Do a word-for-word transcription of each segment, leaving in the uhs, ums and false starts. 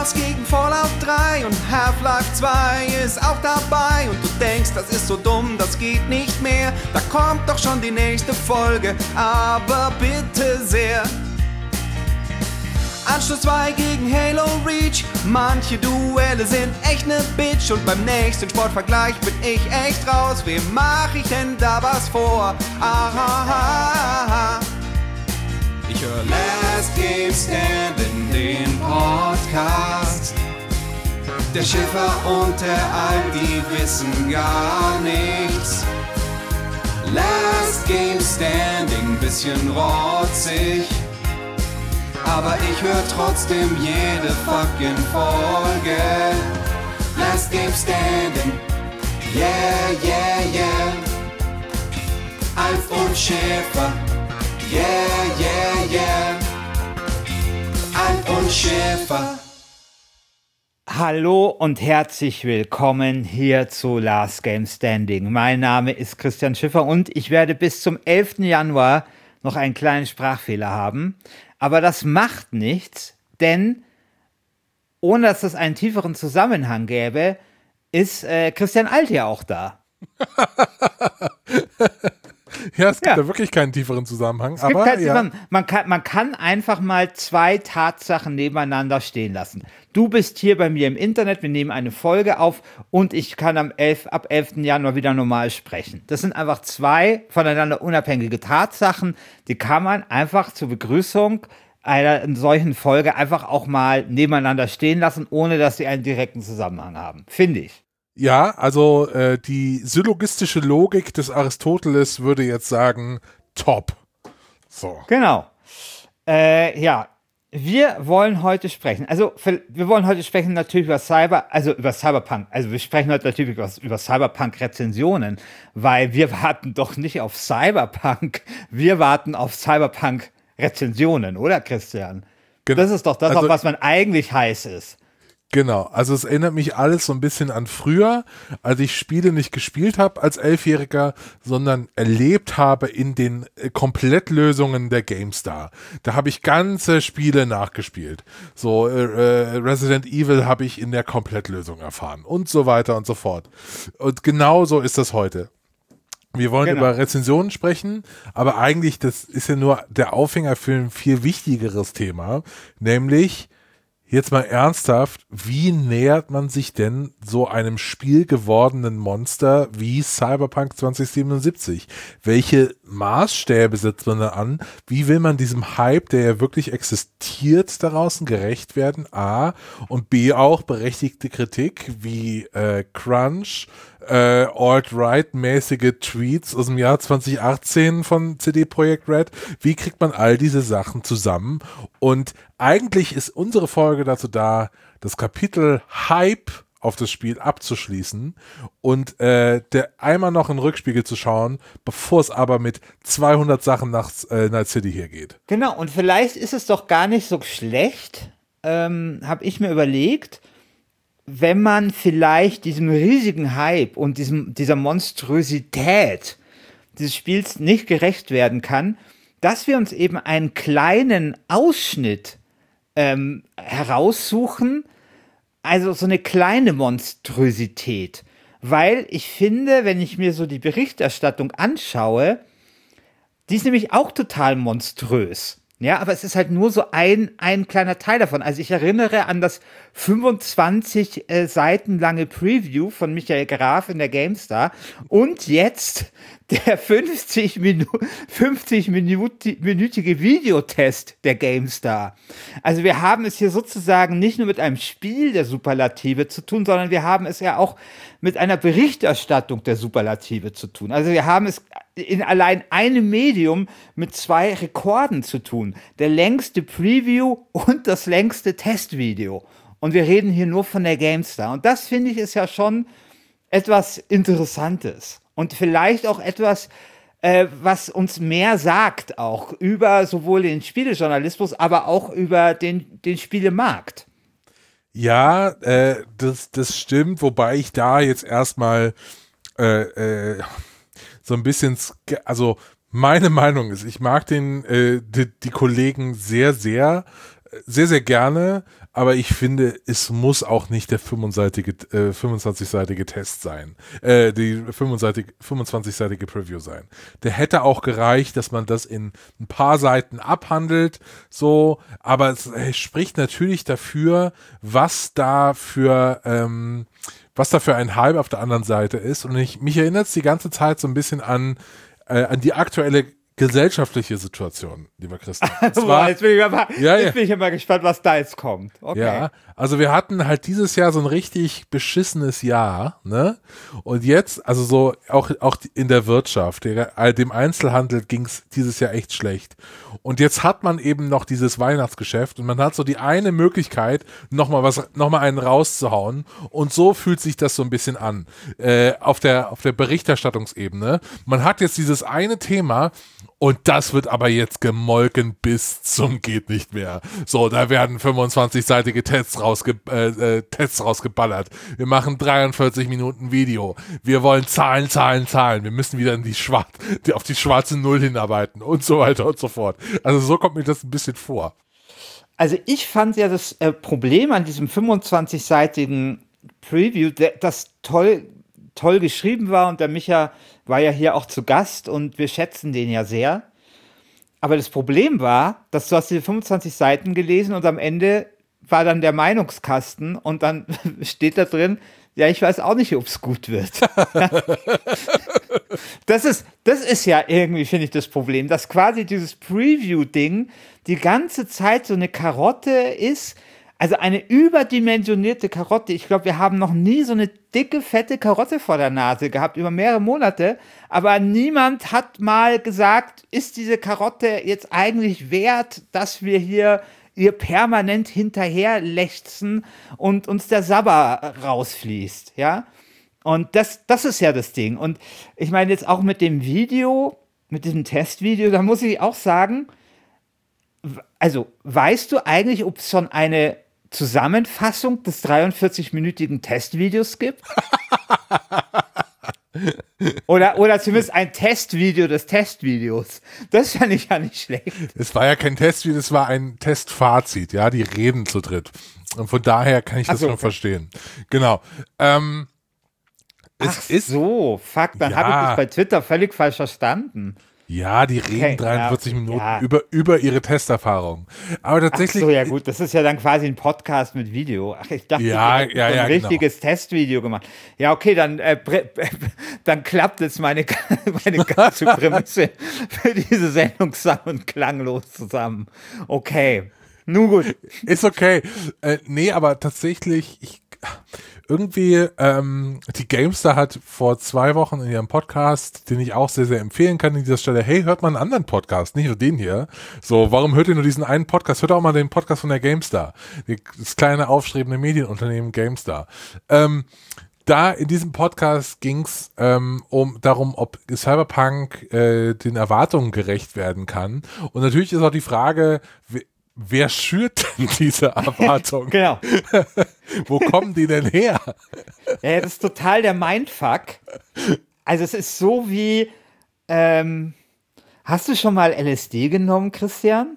Wars gegen Fallout drei und Half-Life zwei ist auch dabei. Und du denkst, das ist so dumm, das geht nicht mehr. Da kommt doch schon die nächste Folge, aber bitte sehr. Anschluss zwei gegen Halo Reach. Manche Duelle sind echt ne Bitch. Und beim nächsten Sportvergleich bin ich echt raus. Wem mach ich denn da was vor? Aha. Ich höre Last Game Standing, den Podcast. Der Schiffer und der Alp, die wissen gar nichts. Last Game Standing, bisschen rotzig. Aber ich höre trotzdem jede fucking Folge. Last Game Standing, yeah, yeah, yeah. Alf und Schäfer, yeah, yeah, yeah. Alf und Schäfer. Hallo und herzlich willkommen hier zu Last Game Standing. Mein Name ist Christian Schiffer und ich werde bis zum elften Januar noch einen kleinen Sprachfehler haben. Aber das macht nichts, denn ohne dass es einen tieferen Zusammenhang gäbe, ist äh, Christian Alt ja auch da. Ja, es gibt ja. da wirklich keinen tieferen Zusammenhang. Es aber, gibt keinen ja. Zusammenhang. Man kann, man kann einfach mal zwei Tatsachen nebeneinander stehen lassen. Du bist hier bei mir im Internet, wir nehmen eine Folge auf und ich kann am elf, ab elften Januar wieder normal sprechen. Das sind einfach zwei voneinander unabhängige Tatsachen, die kann man einfach zur Begrüßung einer solchen Folge einfach auch mal nebeneinander stehen lassen, ohne dass sie einen direkten Zusammenhang haben, finde ich. Ja, also äh, die syllogistische Logik des Aristoteles würde jetzt sagen, top. So. Genau. Äh, ja, wir wollen heute sprechen. Also wir wollen heute sprechen natürlich über Cyber, also über Cyberpunk. Also wir sprechen heute natürlich über, über Cyberpunk-Rezensionen, weil wir warten doch nicht auf Cyberpunk, wir warten auf Cyberpunk-Rezensionen, oder Christian? Genau. Das ist doch das, also, auf was man eigentlich heiß ist. Genau, also es erinnert mich alles so ein bisschen an früher, als ich Spiele nicht gespielt habe als Elfjähriger, sondern erlebt habe in den äh, Komplettlösungen der GameStar. Da habe ich ganze Spiele nachgespielt. So äh, Resident Evil habe ich in der Komplettlösung erfahren und so weiter und so fort. Und genau so ist das heute. Wir wollen genau. über Rezensionen sprechen, aber eigentlich, das ist ja nur der Aufhänger für ein viel wichtigeres Thema, nämlich jetzt mal ernsthaft, wie nähert man sich denn so einem spielgewordenen Monster wie Cyberpunk zwanzig siebenundsiebzig? Welche Maßstäbe setzt man da an? Wie will man diesem Hype, der ja wirklich existiert, da draußen gerecht werden? A. Und B. auch berechtigte Kritik wie äh, Crunch, äh, Alt-Right-mäßige Tweets aus dem Jahr zwanzig achtzehn von C D Projekt Red. Wie kriegt man all diese Sachen zusammen? Und eigentlich ist unsere Folge dazu da, das Kapitel Hype auf das Spiel abzuschließen und äh, der einmal noch in den Rückspiegel zu schauen, bevor es aber mit zweihundert Sachen nach äh, Night City hier geht. Genau, und vielleicht ist es doch gar nicht so schlecht, ähm, habe ich mir überlegt, wenn man vielleicht diesem riesigen Hype und diesem, dieser Monstrosität dieses Spiels nicht gerecht werden kann, dass wir uns eben einen kleinen Ausschnitt ähm, heraussuchen, also so eine kleine Monstrosität. Weil ich finde, wenn ich mir so die Berichterstattung anschaue, die ist nämlich auch total monströs. Ja, aber es ist halt nur so ein, ein kleiner Teil davon. Also ich erinnere an das fünfundzwanzig äh, Seiten lange Preview von Michael Graf in der GameStar und jetzt der fünfzig minütige Videotest der GameStar. Also wir haben es hier sozusagen nicht nur mit einem Spiel der Superlative zu tun, sondern wir haben es ja auch mit einer Berichterstattung der Superlative zu tun. Also wir haben es in allein einem Medium mit zwei Rekorden zu tun. Der längste Preview und das längste Testvideo. Und wir reden hier nur von der GameStar. Und das, finde ich, ist ja schon etwas Interessantes. Und vielleicht auch etwas, äh, was uns mehr sagt, auch über sowohl den Spielejournalismus, aber auch über den, den Spielemarkt. Ja, äh, das, das stimmt, wobei ich da jetzt erstmal äh, äh, so ein bisschen, also meine Meinung ist, ich mag den, äh, die, die Kollegen sehr, sehr, sehr, sehr gerne, aber ich finde, es muss auch nicht der fünfundzwanzigseitige, äh, fünfundzwanzigseitige Test sein, äh, die fünfundzwanzigseitige Preview sein. Der hätte auch gereicht, dass man das in ein paar Seiten abhandelt, so, aber es, es spricht natürlich dafür, was da für, ähm, was da für ein Hype auf der anderen Seite ist, und ich, mich erinnert es die ganze Zeit so ein bisschen an, äh, an die aktuelle gesellschaftliche Situation, lieber Christian. Boah, jetzt bin ich aber, ja, jetzt ja. bin ich mal gespannt, was da jetzt kommt. Okay. Ja, also wir hatten halt dieses Jahr so ein richtig beschissenes Jahr, ne? Und jetzt, also so auch, auch in der Wirtschaft, der, dem Einzelhandel ging es dieses Jahr echt schlecht. Und jetzt hat man eben noch dieses Weihnachtsgeschäft und man hat so die eine Möglichkeit, nochmal was, nochmal einen rauszuhauen. Und so fühlt sich das so ein bisschen an, äh, auf der, auf der Berichterstattungsebene. Man hat jetzt dieses eine Thema, und das wird aber jetzt gemolken bis zum geht nicht mehr. So, da werden fünfundzwanzigseitige Tests, rausge äh, äh, Tests rausgeballert. Wir machen dreiundvierzig Minuten Video. Wir wollen Zahlen, Zahlen, Zahlen. Wir müssen wieder in die Schwar die, auf die schwarze Null hinarbeiten und so weiter und so fort. Also so kommt mir das ein bisschen vor. Also ich fand ja das äh, Problem an diesem fünfundzwanzigseitigen Preview, der, das toll, toll geschrieben war, und der Micha war ja hier auch zu Gast und wir schätzen den ja sehr. Aber das Problem war, dass du hast diese fünfundzwanzig Seiten gelesen und am Ende war dann der Meinungskasten und dann steht da drin, ja, ich weiß auch nicht, ob es gut wird. das ist, das ist ja irgendwie, finde ich, das Problem, dass quasi dieses Preview-Ding die ganze Zeit so eine Karotte ist, also eine überdimensionierte Karotte. Ich glaube, wir haben noch nie so eine dicke, fette Karotte vor der Nase gehabt, über mehrere Monate. Aber niemand hat mal gesagt, ist diese Karotte jetzt eigentlich wert, dass wir hier ihr permanent hinterher lechzen und uns der Sabber rausfließt, ja? Und das, das ist ja das Ding. Und ich meine jetzt auch mit dem Video, mit diesem Testvideo, da muss ich auch sagen, also weißt du eigentlich, ob es schon eine Zusammenfassung des dreiundvierzig-minütigen Testvideos gibt? Oder, oder zumindest ein Testvideo des Testvideos. Das fand ich ja nicht schlecht. Es war ja kein Testvideo, es war ein Testfazit, ja, die reden zu dritt. Und von daher kann ich das so, schon okay. verstehen. Genau. Ähm, es Ach ist, so, fuck, dann ja. habe ich das bei Twitter völlig falsch verstanden. Ja, die reden Okay, dreiundvierzig ja, Minuten ja. über, über ihre Testerfahrung. Aber tatsächlich. Ach so, ja gut, das ist ja dann quasi ein Podcast mit Video. Ach, ich dachte, Ja, ihr hättet ja, so ein ja, richtiges genau. Testvideo gemacht. Ja, okay, dann, äh, dann klappt jetzt meine, meine ganze Prämisse für diese Sendung sang- und klanglos zusammen. Okay, nun gut. Ist okay. Äh, nee, aber tatsächlich, ich, irgendwie, ähm, die GameStar hat vor zwei Wochen in ihrem Podcast, den ich auch sehr, sehr empfehlen kann an dieser Stelle, hey, hört mal einen anderen Podcast, nicht nur den hier. So, warum hört ihr nur diesen einen Podcast? Hört auch mal den Podcast von der GameStar. Das kleine, aufstrebende Medienunternehmen GameStar. Ähm, Da in diesem Podcast ging es ähm, um darum, ob Cyberpunk äh, den Erwartungen gerecht werden kann. Und natürlich ist auch die Frage, wer, wer schürt denn diese Erwartungen? Genau. Wo kommen die denn her? Ja, das ist total der Mindfuck. Also es ist so wie, ähm, hast du schon mal L S D genommen, Christian?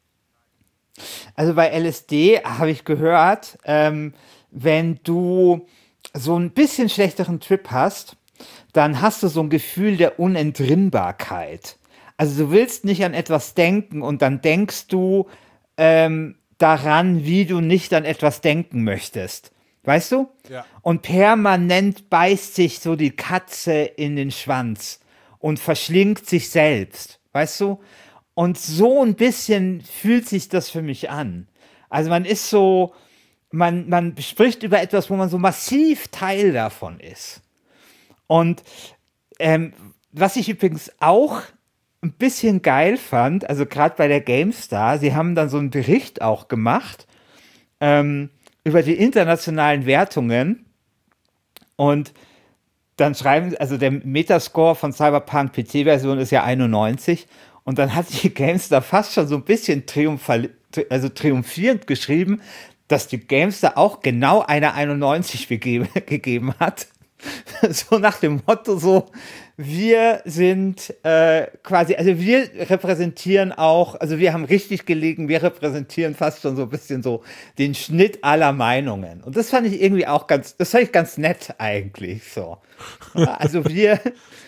Also bei L S D habe ich gehört, ähm, wenn du so ein bisschen schlechteren Trip hast, dann hast du so ein Gefühl der Unentrinnbarkeit. Also du willst nicht an etwas denken und dann denkst du ähm, daran, wie du nicht an etwas denken möchtest. Weißt du? Ja. Und permanent beißt sich so die Katze in den Schwanz und verschlingt sich selbst. Weißt du? Und so ein bisschen fühlt sich das für mich an. Also man ist so, man, man spricht über etwas, wo man so massiv Teil davon ist. Und ähm, was ich übrigens auch ein bisschen geil fand, also gerade bei der GameStar, sie haben dann so einen Bericht auch gemacht ähm, über die internationalen Wertungen und dann schreiben, also der Metascore von Cyberpunk P C-Version ist ja einundneunzig und dann hat die GameStar fast schon so ein bisschen triumphal, also triumphierend geschrieben, dass die GameStar auch genau eine einundneunzig begeben, gegeben hat. so nach dem Motto so, wir sind äh, quasi, also wir repräsentieren auch, also wir haben richtig gelegen, wir repräsentieren fast schon so ein bisschen so den Schnitt aller Meinungen. Und das fand ich irgendwie auch ganz, das fand ich ganz nett eigentlich so. Ja, also wir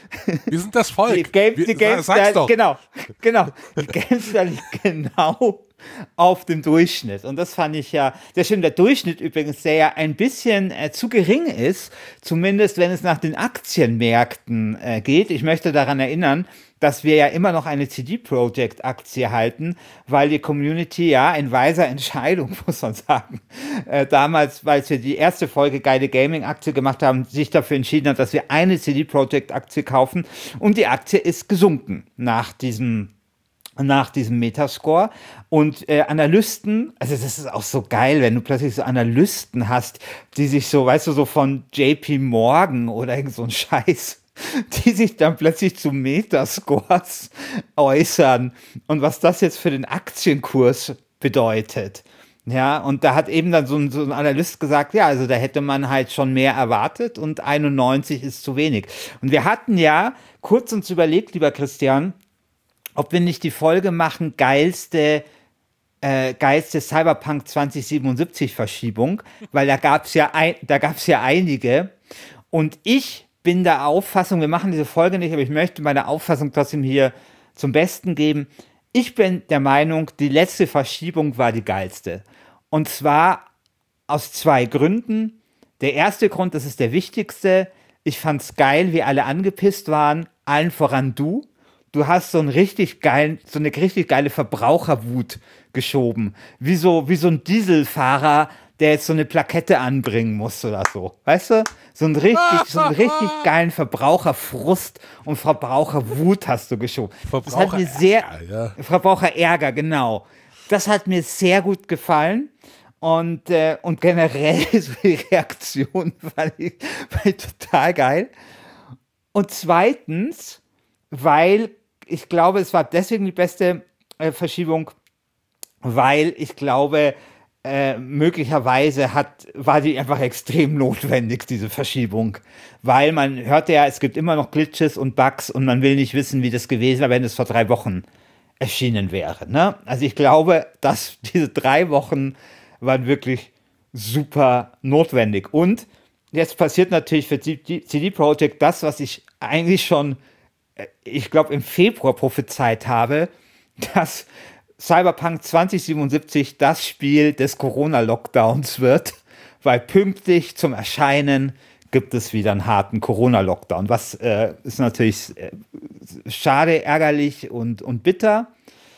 Wir sind das Volk. Die Game, die wir, Games, sag's doch. Genau, genau. Die Gamestar liegt genau auf dem Durchschnitt. Und das fand ich ja, sehr schön. Der Durchschnitt übrigens, der ja ein bisschen äh, zu gering ist, zumindest wenn es nach den Aktienmärkten äh, geht. Ich möchte daran erinnern, dass wir ja immer noch eine C D Projekt Aktie halten, weil die Community ja in weiser Entscheidung, muss man sagen, äh, damals, weil wir die erste Folge Geile Gaming Aktie gemacht haben, sich dafür entschieden hat, dass wir eine C D Projekt Aktie kaufen, und die Aktie ist gesunken nach diesem nach diesem Metascore. Und äh, Analysten, also das ist auch so geil, wenn du plötzlich so Analysten hast, die sich so, weißt du, so von J P Morgan oder irgend so ein Scheiß, die sich dann plötzlich zu Metascores äußern und was das jetzt für den Aktienkurs bedeutet. Ja, und da hat eben dann so ein, so ein Analyst gesagt, ja, also da hätte man halt schon mehr erwartet und einundneunzig ist zu wenig. Und wir hatten ja kurz uns überlegt, lieber Christian, ob wir nicht die Folge machen, geilste, äh, geilste Cyberpunk zwanzig siebenundsiebzig Verschiebung, weil da gab es ja, ein, da gab's ja einige. Und ich bin der Auffassung, wir machen diese Folge nicht, aber ich möchte meine Auffassung trotzdem hier zum Besten geben. Ich bin der Meinung, die letzte Verschiebung war die geilste. Und zwar aus zwei Gründen. Der erste Grund, das ist der wichtigste. Ich fand's geil, wie alle angepisst waren, allen voran du. Du hast so einen richtig geilen, so eine richtig geile Verbraucherwut geschoben. Wie so, wie so ein Dieselfahrer, der jetzt so eine Plakette anbringen muss oder so. Weißt du? So einen richtig, so einen richtig geilen Verbraucherfrust und Verbraucherwut hast du geschoben. Das hat mir sehr, ja. Verbraucherärger, genau. Das hat mir sehr gut gefallen. Und, äh, und generell so die Reaktion fand ich, fand ich total geil. Und zweitens, weil ich glaube, es war deswegen die beste äh, Verschiebung, weil ich glaube, äh, möglicherweise hat, war die einfach extrem notwendig, diese Verschiebung. Weil man hört ja, es gibt immer noch Glitches und Bugs und man will nicht wissen, wie das gewesen wäre, wenn es vor drei Wochen erschienen wäre. Ne? Also ich glaube, dass diese drei Wochen waren wirklich super notwendig. Und jetzt passiert natürlich für C D Projekt das, was ich eigentlich schon ich glaube, im Februar prophezeit habe, dass Cyberpunk zwanzig siebenundsiebzig das Spiel des Corona-Lockdowns wird, weil pünktlich zum Erscheinen gibt es wieder einen harten Corona-Lockdown, was äh, ist natürlich äh, schade, ärgerlich und, und bitter,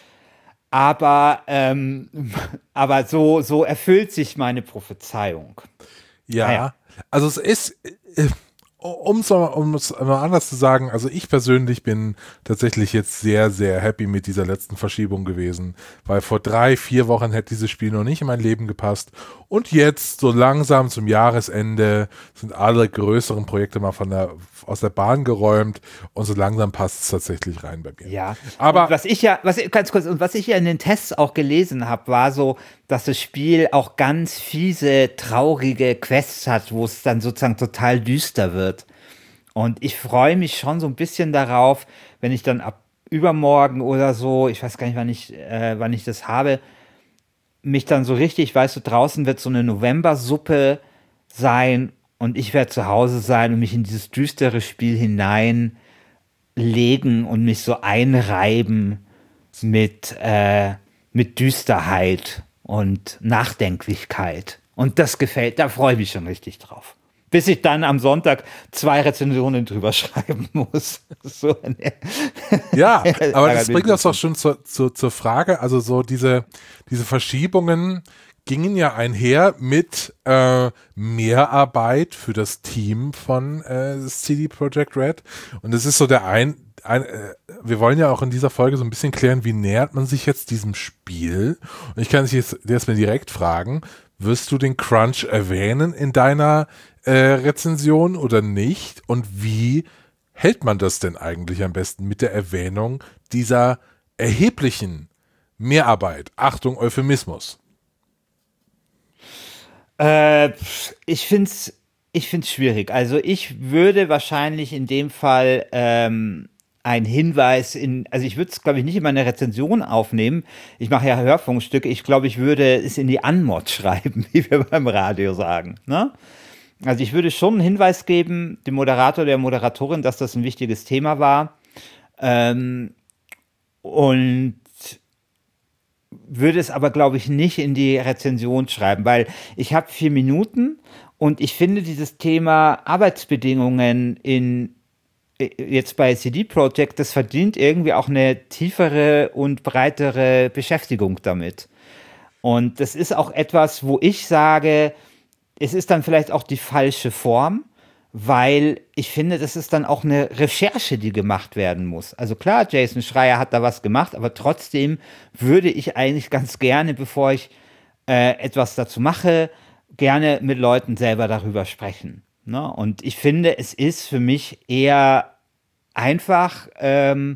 aber, ähm, aber so, so erfüllt sich meine Prophezeiung. Ja, naja. Also es ist... Äh, Um es um mal anders zu sagen, also ich persönlich bin tatsächlich jetzt sehr, sehr happy mit dieser letzten Verschiebung gewesen, weil vor drei, vier Wochen hätte dieses Spiel noch nicht in mein Leben gepasst und jetzt so langsam zum Jahresende sind alle größeren Projekte mal von der, aus der Bahn geräumt und so langsam passt es tatsächlich rein bei mir. Ja, aber und was ich ja, was ganz kurz, und was ich ja in den Tests auch gelesen habe, war so, dass das Spiel auch ganz fiese, traurige Quests hat, wo es dann sozusagen total düster wird. Und ich freue mich schon so ein bisschen darauf, wenn ich dann ab übermorgen oder so, ich weiß gar nicht, wann ich, äh, wann ich das habe, mich dann so richtig, weißt du, draußen wird so eine Novembersuppe sein und ich werde zu Hause sein und mich in dieses düstere Spiel hineinlegen und mich so einreiben mit, äh, mit Düsterheit und Nachdenklichkeit. Und das gefällt, da freue ich mich schon richtig drauf. Bis ich dann am Sonntag zwei Rezensionen drüber schreiben muss. So eine ja, aber das bringt uns doch schon zur, zur, zur Frage, also so diese, diese Verschiebungen gingen ja einher mit äh, Mehrarbeit für das Team von äh, C D Projekt Red. Und das ist so der ein, ein äh, wir wollen ja auch in dieser Folge so ein bisschen klären, wie nähert man sich jetzt diesem Spiel? Und ich kann dich jetzt, jetzt mal direkt fragen, wirst du den Crunch erwähnen in deiner äh, Rezension oder nicht? Und wie hält man das denn eigentlich am besten mit der Erwähnung dieser erheblichen Mehrarbeit? Achtung, Euphemismus. Äh, ich finde es ich finde es schwierig. Also ich würde wahrscheinlich in dem Fall ähm, einen Hinweis in, also ich würde es, glaube ich, nicht in meine Rezension aufnehmen. Ich mache ja Hörfunkstücke. Ich glaube, ich würde es in die Anmod schreiben, wie wir beim Radio sagen. Ne? Also ich würde schon einen Hinweis geben, dem Moderator, der Moderatorin, dass das ein wichtiges Thema war. Ähm, und würde es aber, glaube ich, nicht in die Rezension schreiben, weil ich habe vier Minuten und ich finde dieses Thema Arbeitsbedingungen in jetzt bei C D Projekt, das verdient irgendwie auch eine tiefere und breitere Beschäftigung damit. Und das ist auch etwas, wo ich sage, es ist dann vielleicht auch die falsche Form, weil ich finde, das ist dann auch eine Recherche, die gemacht werden muss. Also klar, Jason Schreier hat da was gemacht, aber trotzdem würde ich eigentlich ganz gerne, bevor ich äh, etwas dazu mache, gerne mit Leuten selber darüber sprechen. Ne? Und ich finde, es ist für mich eher einfach ähm,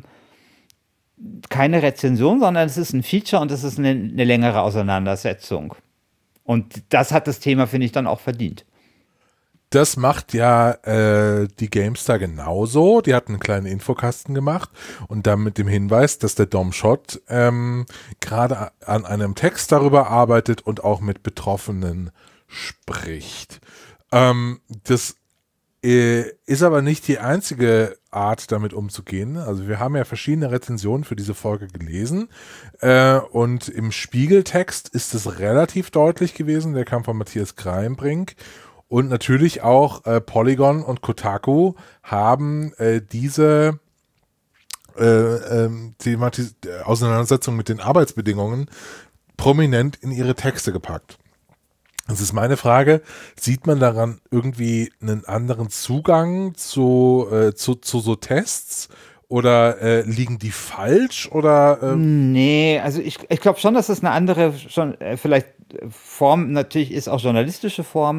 keine Rezension, sondern es ist ein Feature und es ist eine, eine längere Auseinandersetzung. Und das hat das Thema, finde ich, dann auch verdient. Das macht ja äh, die GameStar genauso. Die hat einen kleinen Infokasten gemacht und dann mit dem Hinweis, dass der Dom Schott ähm, gerade an einem Text darüber arbeitet und auch mit Betroffenen spricht. Ähm, das äh, ist aber nicht die einzige Art, damit umzugehen. Also wir haben ja verschiedene Rezensionen für diese Folge gelesen äh, und im Spiegeltext ist es relativ deutlich gewesen. Der kam von Matthias Kreinbrink. Und natürlich auch äh, Polygon und Kotaku haben äh, diese äh, ähm, Thematis- Auseinandersetzung mit den Arbeitsbedingungen prominent in ihre Texte gepackt. Das ist meine Frage, sieht man daran irgendwie einen anderen Zugang zu, äh, zu, zu so Tests? Oder äh, liegen die falsch? Oder, äh nee, also ich, ich glaube schon, dass das eine andere, schon äh, vielleicht Form natürlich ist, auch journalistische Form.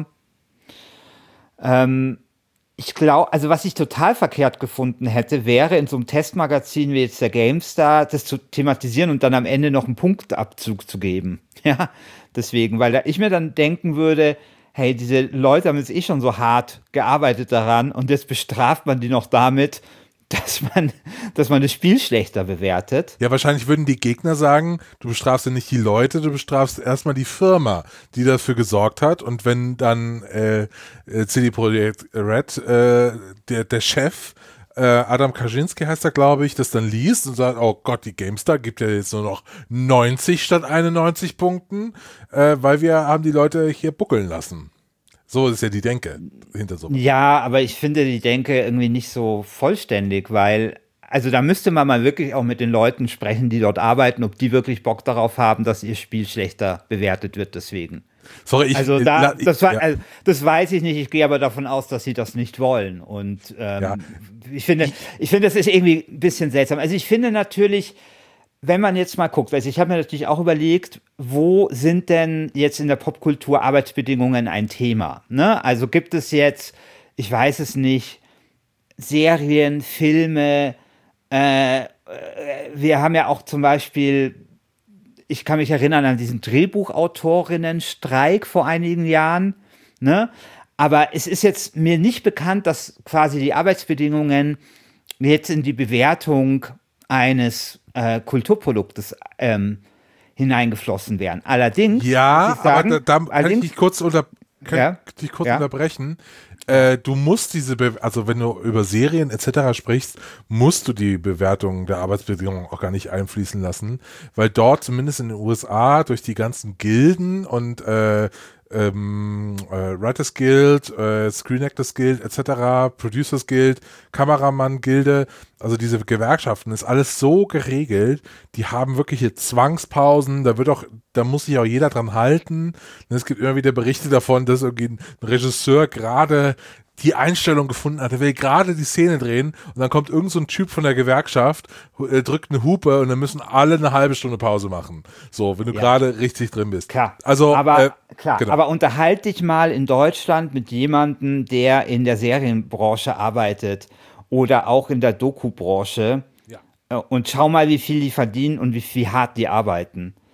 Ähm, ich glaube, also was ich total verkehrt gefunden hätte, wäre in so einem Testmagazin wie jetzt der GameStar, das zu thematisieren und dann am Ende noch einen Punktabzug zu geben. Ja, deswegen, weil da ich mir dann denken würde, hey, diese Leute haben jetzt eh schon so hart gearbeitet daran und jetzt bestraft man die noch damit, dass man, dass man das Spiel schlechter bewertet. Ja, wahrscheinlich würden die Gegner sagen, du bestrafst ja nicht die Leute, du bestrafst erstmal die Firma, die dafür gesorgt hat. Und wenn dann äh, C D Projekt Red, äh, der, der Chef, äh, Adam Kaczynski heißt er, glaube ich, das dann liest und sagt, oh Gott, die GameStar gibt ja jetzt nur noch neunzig statt einundneunzig Punkten, äh, weil wir haben die Leute hier buckeln lassen. So ist ja die Denke hinter so. Ja, aber ich finde die Denke irgendwie nicht so vollständig, weil, also da müsste man mal wirklich auch mit den Leuten sprechen, die dort arbeiten, ob die wirklich Bock darauf haben, dass ihr Spiel schlechter bewertet wird deswegen. Sorry, ich, also da, ich, das, war, ja. also, das weiß ich nicht, ich gehe aber davon aus, dass sie das nicht wollen. Und ähm, ja. ich finde, ich finde, das ist irgendwie ein bisschen seltsam. Also ich finde natürlich, wenn man jetzt mal guckt, also ich habe mir natürlich auch überlegt, wo sind denn jetzt in der Popkultur Arbeitsbedingungen ein Thema? Ne? Also gibt es jetzt, ich weiß es nicht, Serien, Filme, äh, wir haben ja auch zum Beispiel, ich kann mich erinnern an diesen Drehbuchautorinnenstreik vor einigen Jahren, ne? Aber es ist jetzt mir nicht bekannt, dass quasi die Arbeitsbedingungen jetzt in die Bewertung eines äh, Kulturproduktes ähm, hineingeflossen wären. Allerdings, ja, muss ich sagen, aber da, da kann ich dich kurz, unter, kann ja, ich dich kurz ja. unterbrechen. Äh, du musst diese, Be- also wenn du über Serien et cetera sprichst, musst du die Bewertung der Arbeitsbedingungen auch gar nicht einfließen lassen, weil dort zumindest in den U S A durch die ganzen Gilden und äh, ähm, äh, Writers Guild, äh, Screen Actors Guild et cetera, Producers Guild, Kameramann Gilde, also diese Gewerkschaften, ist alles so geregelt, die haben wirkliche Zwangspausen, da wird auch, da muss sich auch jeder dran halten. Und es gibt immer wieder Berichte davon, dass irgendwie ein Regisseur gerade die Einstellung gefunden hat, er will gerade die Szene drehen und dann kommt irgend so ein Typ von der Gewerkschaft, äh, drückt eine Hupe und dann müssen alle eine halbe Stunde Pause machen. So, wenn du ja. gerade richtig drin bist. Klar, also, aber, äh, klar. Genau. aber unterhalte dich mal in Deutschland mit jemandem, der in der Serienbranche arbeitet oder auch in der Doku-Branche ja. und schau mal, wie viel die verdienen und wie, wie hart die arbeiten.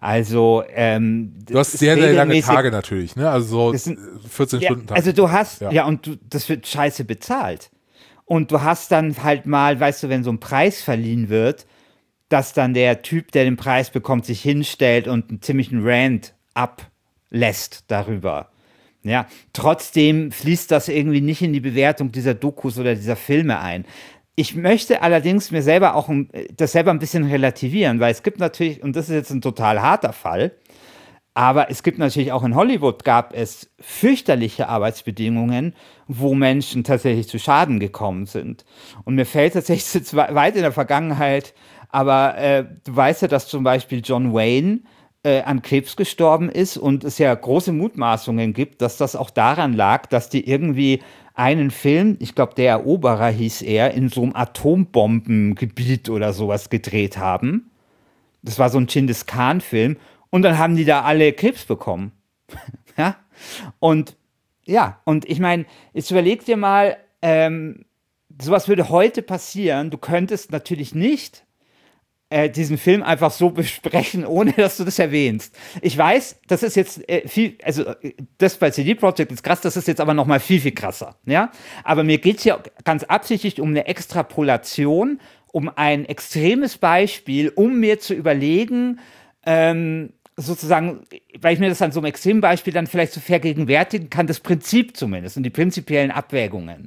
Also ähm, du hast sehr, sehr lange Tage natürlich, ne? Also so sind, vierzehn ja, Stunden Tage. Also du hast, ja, ja und du, das wird scheiße bezahlt. Und du hast dann halt mal, weißt du, wenn so ein Preis verliehen wird, dass dann der Typ, der den Preis bekommt, sich hinstellt und einen ziemlichen Rant ablässt darüber. Ja, trotzdem fließt das irgendwie nicht in die Bewertung dieser Dokus oder dieser Filme ein. Ich möchte allerdings mir selber auch das selber ein bisschen relativieren, weil es gibt natürlich, und das ist jetzt ein total harter Fall, aber es gibt natürlich auch in Hollywood gab es fürchterliche Arbeitsbedingungen, wo Menschen tatsächlich zu Schaden gekommen sind. Und mir fällt tatsächlich jetzt weit in der Vergangenheit, aber äh, du weißt ja, dass zum Beispiel John Wayne äh, an Krebs gestorben ist und es ja große Mutmaßungen gibt, dass das auch daran lag, dass die irgendwie einen Film, ich glaube, der Eroberer hieß er, in so einem Atombombengebiet oder sowas gedreht haben. Das war so ein Genghis Khan-Film. Und dann haben die da alle Krebs bekommen. Ja? Und ja, und ich meine, jetzt überleg dir mal, ähm, sowas würde heute passieren. Du könntest natürlich nicht äh, diesen Film einfach so besprechen, ohne dass du das erwähnst. Ich weiß, das ist jetzt äh, viel, also äh, das bei C D Projekt ist krass, das ist jetzt aber noch mal viel, viel krasser. Ja? Aber mir geht es hier ganz absichtlich um eine Extrapolation, um ein extremes Beispiel, um mir zu überlegen, ähm, sozusagen, weil ich mir das an so einem Extrembeispiel dann vielleicht so vergegenwärtigen kann, das Prinzip zumindest und die prinzipiellen Abwägungen.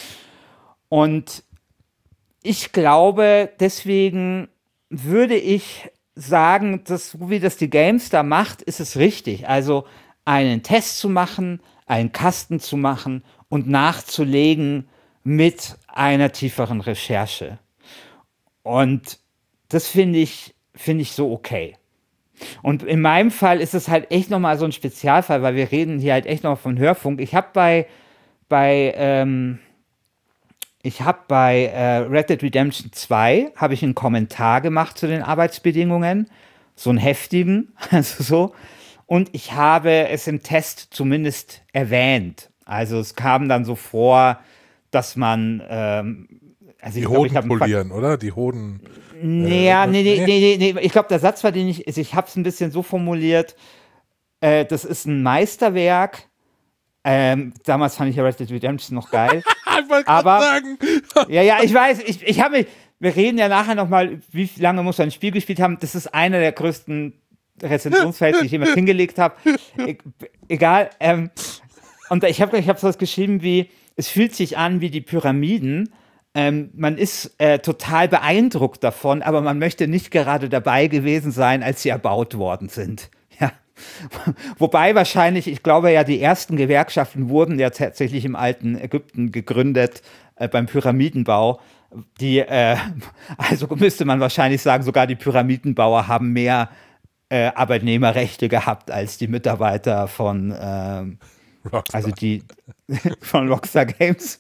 Und ich glaube, deswegen würde ich sagen, dass, so wie das die GameStar macht, ist es richtig. Also einen Test zu machen, einen Kasten zu machen und nachzulegen mit einer tieferen Recherche. Und das finde ich, finde ich so okay. Und in meinem Fall ist es halt echt nochmal so ein Spezialfall, weil wir reden hier halt echt noch von Hörfunk. Ich habe bei, bei, ähm, ich habe bei äh, Red Dead Redemption zwei habe ich einen Kommentar gemacht zu den Arbeitsbedingungen, so einen heftigen, also so. Und ich habe es im Test zumindest erwähnt. Also es kam dann so vor, dass man ähm, also die ich Hoden glaub, ich polieren, oder? Die Hoden. Nee, äh, nee, nee, nee, nee, nee. Ich glaube, der Satz war, den ich, also ich habe es ein bisschen so formuliert, äh, das ist ein Meisterwerk. Ähm, damals fand ich ja Red Dead Redemption noch geil. ich wollte aber, sagen. ja, ja, ich weiß, ich, ich habe mich, wir reden ja nachher nochmal, wie lange muss man ein Spiel gespielt haben. Das ist einer der größten Rezensionsfelder, die ich jemals hingelegt habe. E egal. Ähm, und ich habe ich hab so was geschrieben wie, es fühlt sich an wie die Pyramiden. Ähm, man ist äh, total beeindruckt davon, aber man möchte nicht gerade dabei gewesen sein, als sie erbaut worden sind. Ja. Wobei wahrscheinlich, ich glaube ja, die ersten Gewerkschaften wurden ja tatsächlich im alten Ägypten gegründet, äh, beim Pyramidenbau. Die, äh, also müsste man wahrscheinlich sagen, sogar die Pyramidenbauer haben mehr äh, Arbeitnehmerrechte gehabt als die Mitarbeiter von, äh, also die von Rockstar Games.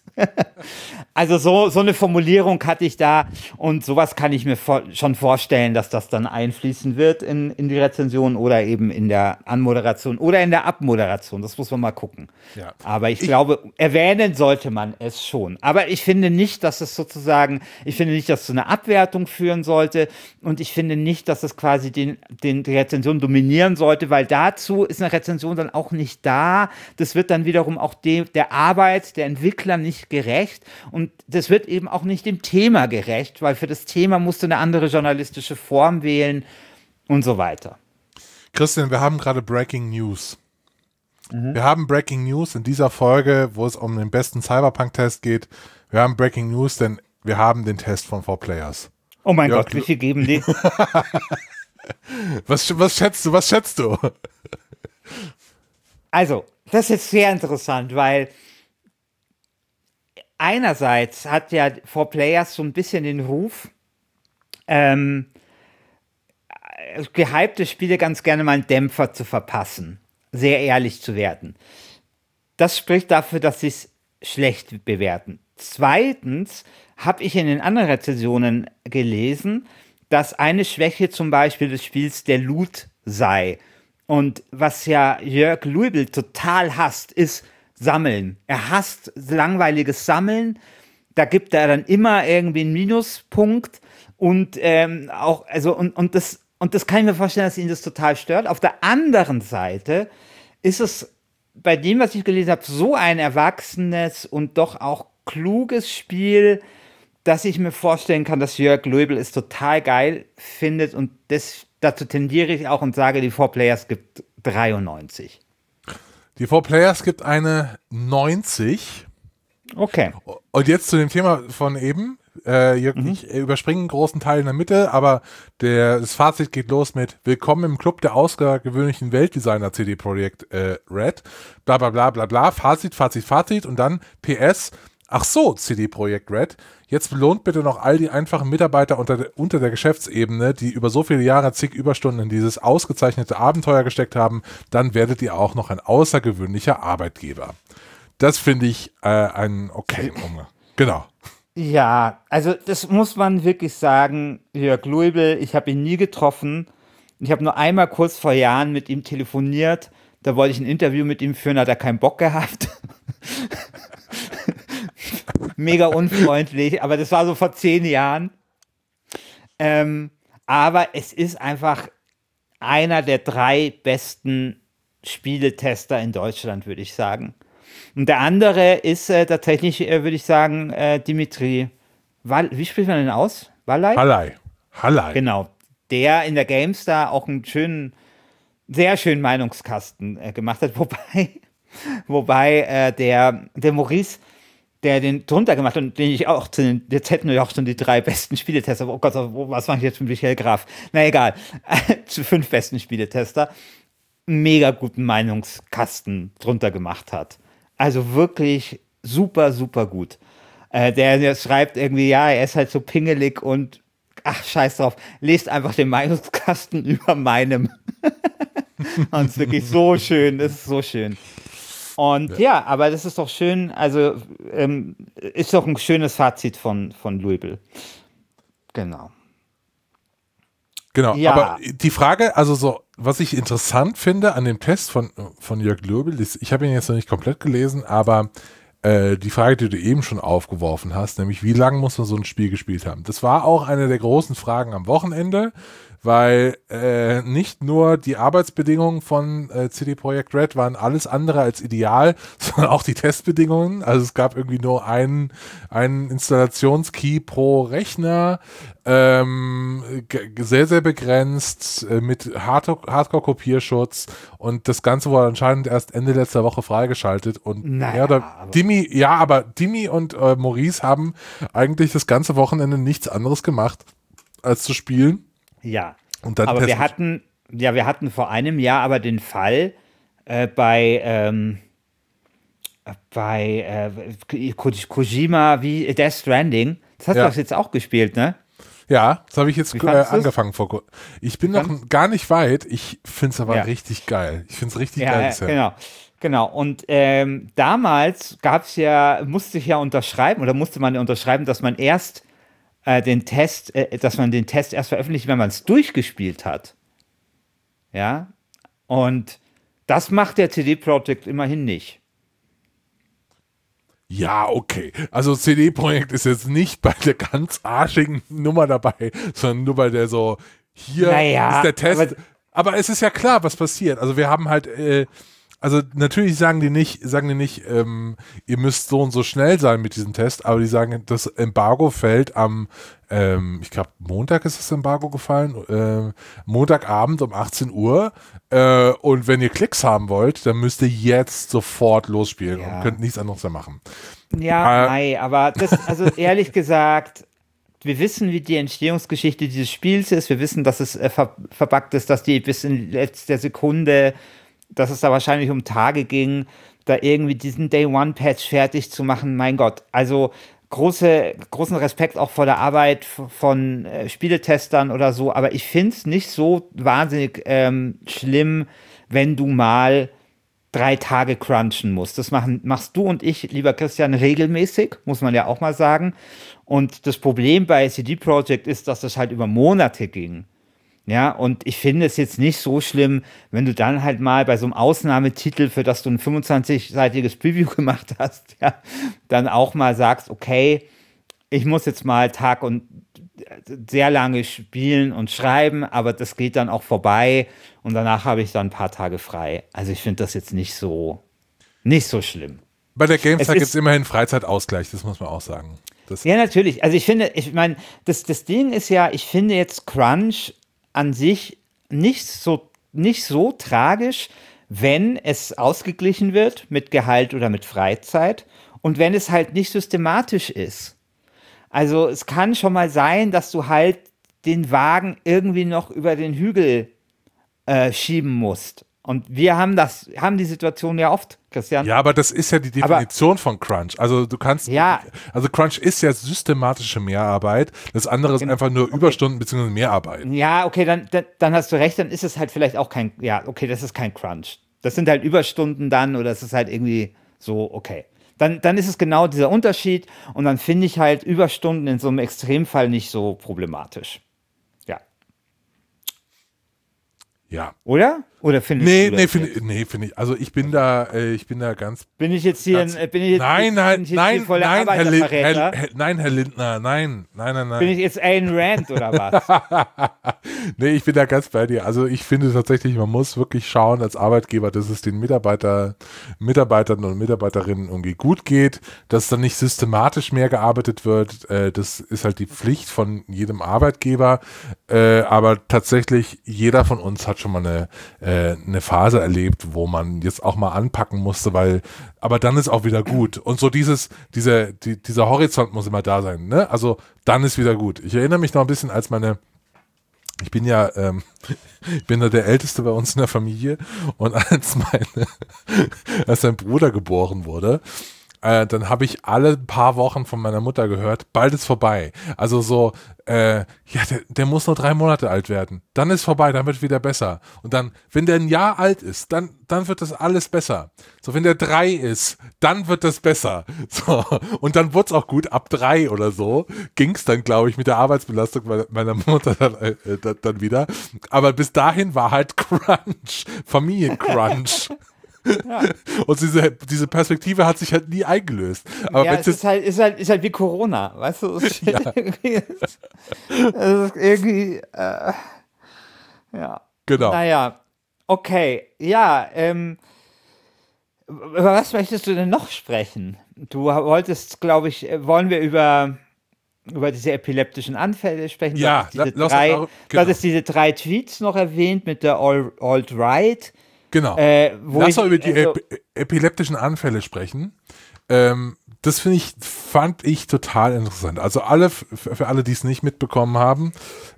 Also so, so eine Formulierung hatte ich da und sowas kann ich mir vor, schon vorstellen, dass das dann einfließen wird in, in die Rezension oder eben in der Anmoderation oder in der Abmoderation. Das muss man mal gucken. Ja. Aber ich, Ich glaube, erwähnen sollte man es schon. Aber ich finde nicht, dass es sozusagen, ich finde nicht, dass es zu einer Abwertung führen sollte und ich finde nicht, dass es quasi den, den, die Rezension dominieren sollte, weil dazu ist eine Rezension dann auch nicht da. Das wird dann wiederum auch dem, der Arbeit der Entwickler nicht gerecht und das wird eben auch nicht dem Thema gerecht, weil für das Thema musst du eine andere journalistische Form wählen und so weiter. Christian, wir haben gerade Breaking News. Mhm. Wir haben Breaking News in dieser Folge, wo es um den besten Cyberpunk-Test geht. Wir haben Breaking News, denn wir haben den Test von vier Players. Oh mein Jörg, Gott, wie viel geben die? was, was schätzt du, was schätzt du? Also, das ist jetzt sehr interessant, weil einerseits hat ja vier Players so ein bisschen den Ruf, ähm, gehypte Spiele ganz gerne mal einen Dämpfer zu verpassen, sehr ehrlich zu werden. Das spricht dafür, dass sie es schlecht bewerten. Zweitens habe ich in den anderen Rezensionen gelesen, dass eine Schwäche zum Beispiel des Spiels der Loot sei. Und was ja Jörg Luibel total hasst, ist Sammeln. Er hasst langweiliges Sammeln. Da gibt er dann immer irgendwie einen Minuspunkt und ähm, auch, also, und, und das, und das kann ich mir vorstellen, dass ihn das total stört. Auf der anderen Seite ist es bei dem, was ich gelesen habe, so ein erwachsenes und doch auch kluges Spiel, dass ich mir vorstellen kann, dass Jörg Löbel es total geil findet und das, dazu tendiere ich auch und sage, die Four Players gibt dreiundneunzig. Die Four Players gibt eine neunzig. Okay. Und jetzt zu dem Thema von eben. Äh, Jörg, mhm. Ich überspringe einen großen Teil in der Mitte, aber der, das Fazit geht los mit Willkommen im Club der außergewöhnlichen Weltdesigner C D Projekt äh, Red. Bla bla bla bla bla. Fazit, Fazit, Fazit und dann P S. Ach so, C D Projekt Red. Jetzt belohnt bitte noch all die einfachen Mitarbeiter unter, de, unter der Geschäftsebene, die über so viele Jahre zig Überstunden in dieses ausgezeichnete Abenteuer gesteckt haben. Dann werdet ihr auch noch ein außergewöhnlicher Arbeitgeber. Das finde ich äh, ein okay Umgang. Genau. Ja, also das muss man wirklich sagen, Jörg Löbel, ich habe ihn nie getroffen. Ich habe nur einmal kurz vor Jahren mit ihm telefoniert. Da wollte ich ein Interview mit ihm führen, hat er keinen Bock gehabt. Mega unfreundlich, aber das war so vor zehn Jahren. Ähm, aber es ist einfach einer der drei besten Spieletester in Deutschland, würde ich sagen. Und der andere ist äh, tatsächlich, äh, würde ich sagen, äh, Dimitri, Wal- wie spricht man denn aus? Wallay? Hallei. Hallei. Genau. Der in der GameStar auch einen schönen, sehr schönen Meinungskasten äh, gemacht hat, wobei, wobei äh, der, der Maurice, der den drunter gemacht hat und den ich auch zu den, jetzt hätten wir auch schon die drei besten Spieletester, oh Gott, was mache ich jetzt mit Michael Graf? Na egal, zu fünf besten Spieletester, einen mega guten Meinungskasten drunter gemacht hat. Also wirklich super, super gut. Äh, der, der schreibt irgendwie, ja, er ist halt so pingelig und ach, scheiß drauf, lest einfach den Meinungskasten über meinem. Und es ist wirklich so schön, das ist so schön. Und ja, ja aber das ist doch schön, also ähm, ist doch ein schönes Fazit von, von Löbel. Genau. Genau, ja. Aber die Frage, also so, was ich interessant finde an dem Test von, von Jörg Löbel, ist, ich habe ihn jetzt noch nicht komplett gelesen, aber äh, die Frage, die du eben schon aufgeworfen hast, nämlich wie lange muss man so ein Spiel gespielt haben? Das war auch eine der großen Fragen am Wochenende, weil äh, nicht nur die Arbeitsbedingungen von äh, C D Projekt Red waren alles andere als ideal, sondern auch die Testbedingungen. Also es gab irgendwie nur einen, einen Installationskey pro Rechner, ähm, g- sehr, sehr begrenzt, äh, mit Hard- Hardcore-Kopierschutz und das Ganze wurde anscheinend erst Ende letzter Woche freigeschaltet und naja, ja, oder, Dimi, ja, aber Dimi und äh, Maurice haben eigentlich das ganze Wochenende nichts anderes gemacht, als zu spielen. Ja, und dann aber testen. wir hatten, ja, wir hatten vor einem Jahr aber den Fall äh, bei, ähm, bei äh, Ko- Kojima wie Death Stranding. Das hast Ja. du doch jetzt auch gespielt, ne? Ja, das habe ich jetzt Wie äh, fandest du's? angefangen vor kur- Ich bin noch fandst- gar nicht weit. Ich finde es aber Ja. richtig geil. Ich finde es richtig Ja, geil ja, bisher. genau. Genau. Und ähm, damals gab es ja, musste ich ja unterschreiben oder musste man ja unterschreiben, dass man erst äh, den Test, äh, dass man den Test erst veröffentlicht, wenn man es durchgespielt hat. Ja. Und das macht der C D Projekt immerhin nicht. Ja, okay. Also C D Projekt ist jetzt nicht bei der ganz arschigen Nummer dabei, sondern nur bei der so, hier Naja, ist der Test. aber- Aber, es ist ja klar, was passiert. Also wir haben halt, äh, also natürlich sagen die nicht, sagen die nicht, ähm, ihr müsst so und so schnell sein mit diesem Test, aber die sagen, das Embargo fällt am, ähm, ich glaube Montag ist das Embargo gefallen, äh, Montagabend um achtzehn Uhr äh, und wenn ihr Klicks haben wollt, dann müsst ihr jetzt sofort losspielen Ja. und könnt nichts anderes mehr machen. Ja, Äh, nein, aber das, also ehrlich gesagt, wir wissen, wie die Entstehungsgeschichte dieses Spiels ist. Wir wissen, dass es äh, ver verbuggt ist, dass die bis in letzter Sekunde, dass es da wahrscheinlich um Tage ging, da irgendwie diesen Day-One-Patch fertig zu machen. Mein Gott, also große, großen Respekt auch vor der Arbeit f- von äh, Spieletestern oder so. Aber ich finde es nicht so wahnsinnig ähm, schlimm, wenn du mal drei Tage crunchen musst. Das machen, machst du und ich, lieber Christian, regelmäßig, muss man ja auch mal sagen. Und das Problem bei C D Projekt ist, dass das halt über Monate ging. Ja, und ich finde es jetzt nicht so schlimm, wenn du dann halt mal bei so einem Ausnahmetitel, für das du ein fünfundzwanzig-seitiges Preview gemacht hast, ja, dann auch mal sagst, okay, ich muss jetzt mal Tag und sehr lange spielen und schreiben, aber das geht dann auch vorbei und danach habe ich dann ein paar Tage frei. Also ich finde das jetzt nicht so, nicht so schlimm. Bei der GameStar Es gibt es ist- immerhin Freizeitausgleich, das muss man auch sagen. Das, Ja, natürlich. Also ich finde, ich meine, das, das Ding ist ja, ich finde jetzt Crunch an sich nicht so, nicht so tragisch, wenn es ausgeglichen wird mit Gehalt oder mit Freizeit und wenn es halt nicht systematisch ist. Also es kann schon mal sein, dass du halt den Wagen irgendwie noch über den Hügel äh, schieben musst. Und wir haben das, haben die Situation ja oft, Christian. Ja, aber das ist ja die Definition von Crunch. Also du kannst, Ja. also Crunch ist ja systematische Mehrarbeit. Das andere ist einfach nur Überstunden bzw. Mehrarbeit. Ja, okay, dann, dann, dann hast du recht, dann ist es halt vielleicht auch kein, ja, okay, das ist kein Crunch. Das sind halt Überstunden dann oder es ist halt irgendwie so, okay. Dann, dann ist es genau dieser Unterschied und dann finde ich halt Überstunden in so einem Extremfall nicht so problematisch. Ja. Ja. Oder? Oder findest Nee, du das nee, finde jetzt? nee, find ich. Also ich bin da, äh, ich bin da ganz. Bin ich jetzt hier, ganz ein, bin ich jetzt, nein, bin nein, ich jetzt nein, hier voll der nein, Herr, Lin, Arbeiterverräter? Herr, Herr, nein, Herr Lindner, nein, nein, nein, nein. Bin ich jetzt Ayn Rand oder was? Nee, ich bin da ganz bei dir. Also ich finde tatsächlich, man muss wirklich schauen als Arbeitgeber, dass es den Mitarbeiter, Mitarbeitern und Mitarbeiterinnen irgendwie gut geht, dass dann nicht systematisch mehr gearbeitet wird. Äh, das ist halt die Pflicht von jedem Arbeitgeber. Äh, aber tatsächlich, jeder von uns hat schon mal eine, äh, eine Phase erlebt, wo man jetzt auch mal anpacken musste, weil, aber dann ist auch wieder gut. Und so dieses, diese, die, dieser Horizont muss immer da sein, ne? Also dann ist wieder gut. Ich erinnere mich noch ein bisschen, als meine Ich bin ja, ähm, ich bin ja der Älteste bei uns in der Familie und als meine, als mein Bruder geboren wurde, äh, dann habe ich alle paar Wochen von meiner Mutter gehört, bald ist vorbei. Also so, äh, ja, der, der muss nur drei Monate alt werden. Dann ist vorbei, dann wird wieder besser. Und dann, wenn der ein Jahr alt ist, dann, dann wird das alles besser. So, wenn der drei ist, dann wird das besser. So, und dann wurde es auch gut, ab drei oder so ging es dann, glaube ich, mit der Arbeitsbelastung meiner Mutter dann, äh, dann wieder. Aber bis dahin war halt Crunch, Familiencrunch. Ja. Und diese, diese Perspektive hat sich halt nie eingelöst. Aber ja, wenn's es ist halt, ist, halt, ist halt wie Corona, weißt du? Es ist Ja. irgendwie, es ist irgendwie äh, ja. Genau. Naja, okay. Ja, ähm, über was möchtest du denn noch sprechen? Du wolltest, glaube ich, äh, wollen wir über, über diese epileptischen Anfälle sprechen? Ja, du hast diese lass uns drei, darüber- du genau. hattest diese drei Tweets noch erwähnt mit der All- Alt-Right. Genau. Äh, wo Lass ich- mal über die also- ep epileptischen Anfälle sprechen. Ähm, das finde ich, fand ich total interessant. Also alle, für alle, die es nicht mitbekommen haben,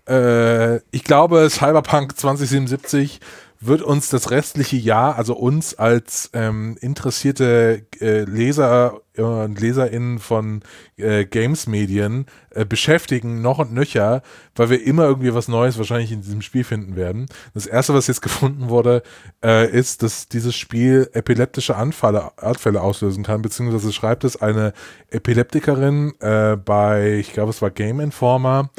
äh, ich glaube, Cyberpunk zwanzig siebenundsiebzig wird uns das restliche Jahr, also uns als ähm, interessierte äh, Leser äh, und LeserInnen von äh, Games-Medien äh, beschäftigen, noch und nöcher, weil wir immer irgendwie was Neues wahrscheinlich in diesem Spiel finden werden. Das erste, was jetzt gefunden wurde, äh, ist, dass dieses Spiel epileptische Anfälle, Anfälle auslösen kann, beziehungsweise schreibt es eine Epileptikerin äh, bei, ich glaube, es war Game Informer,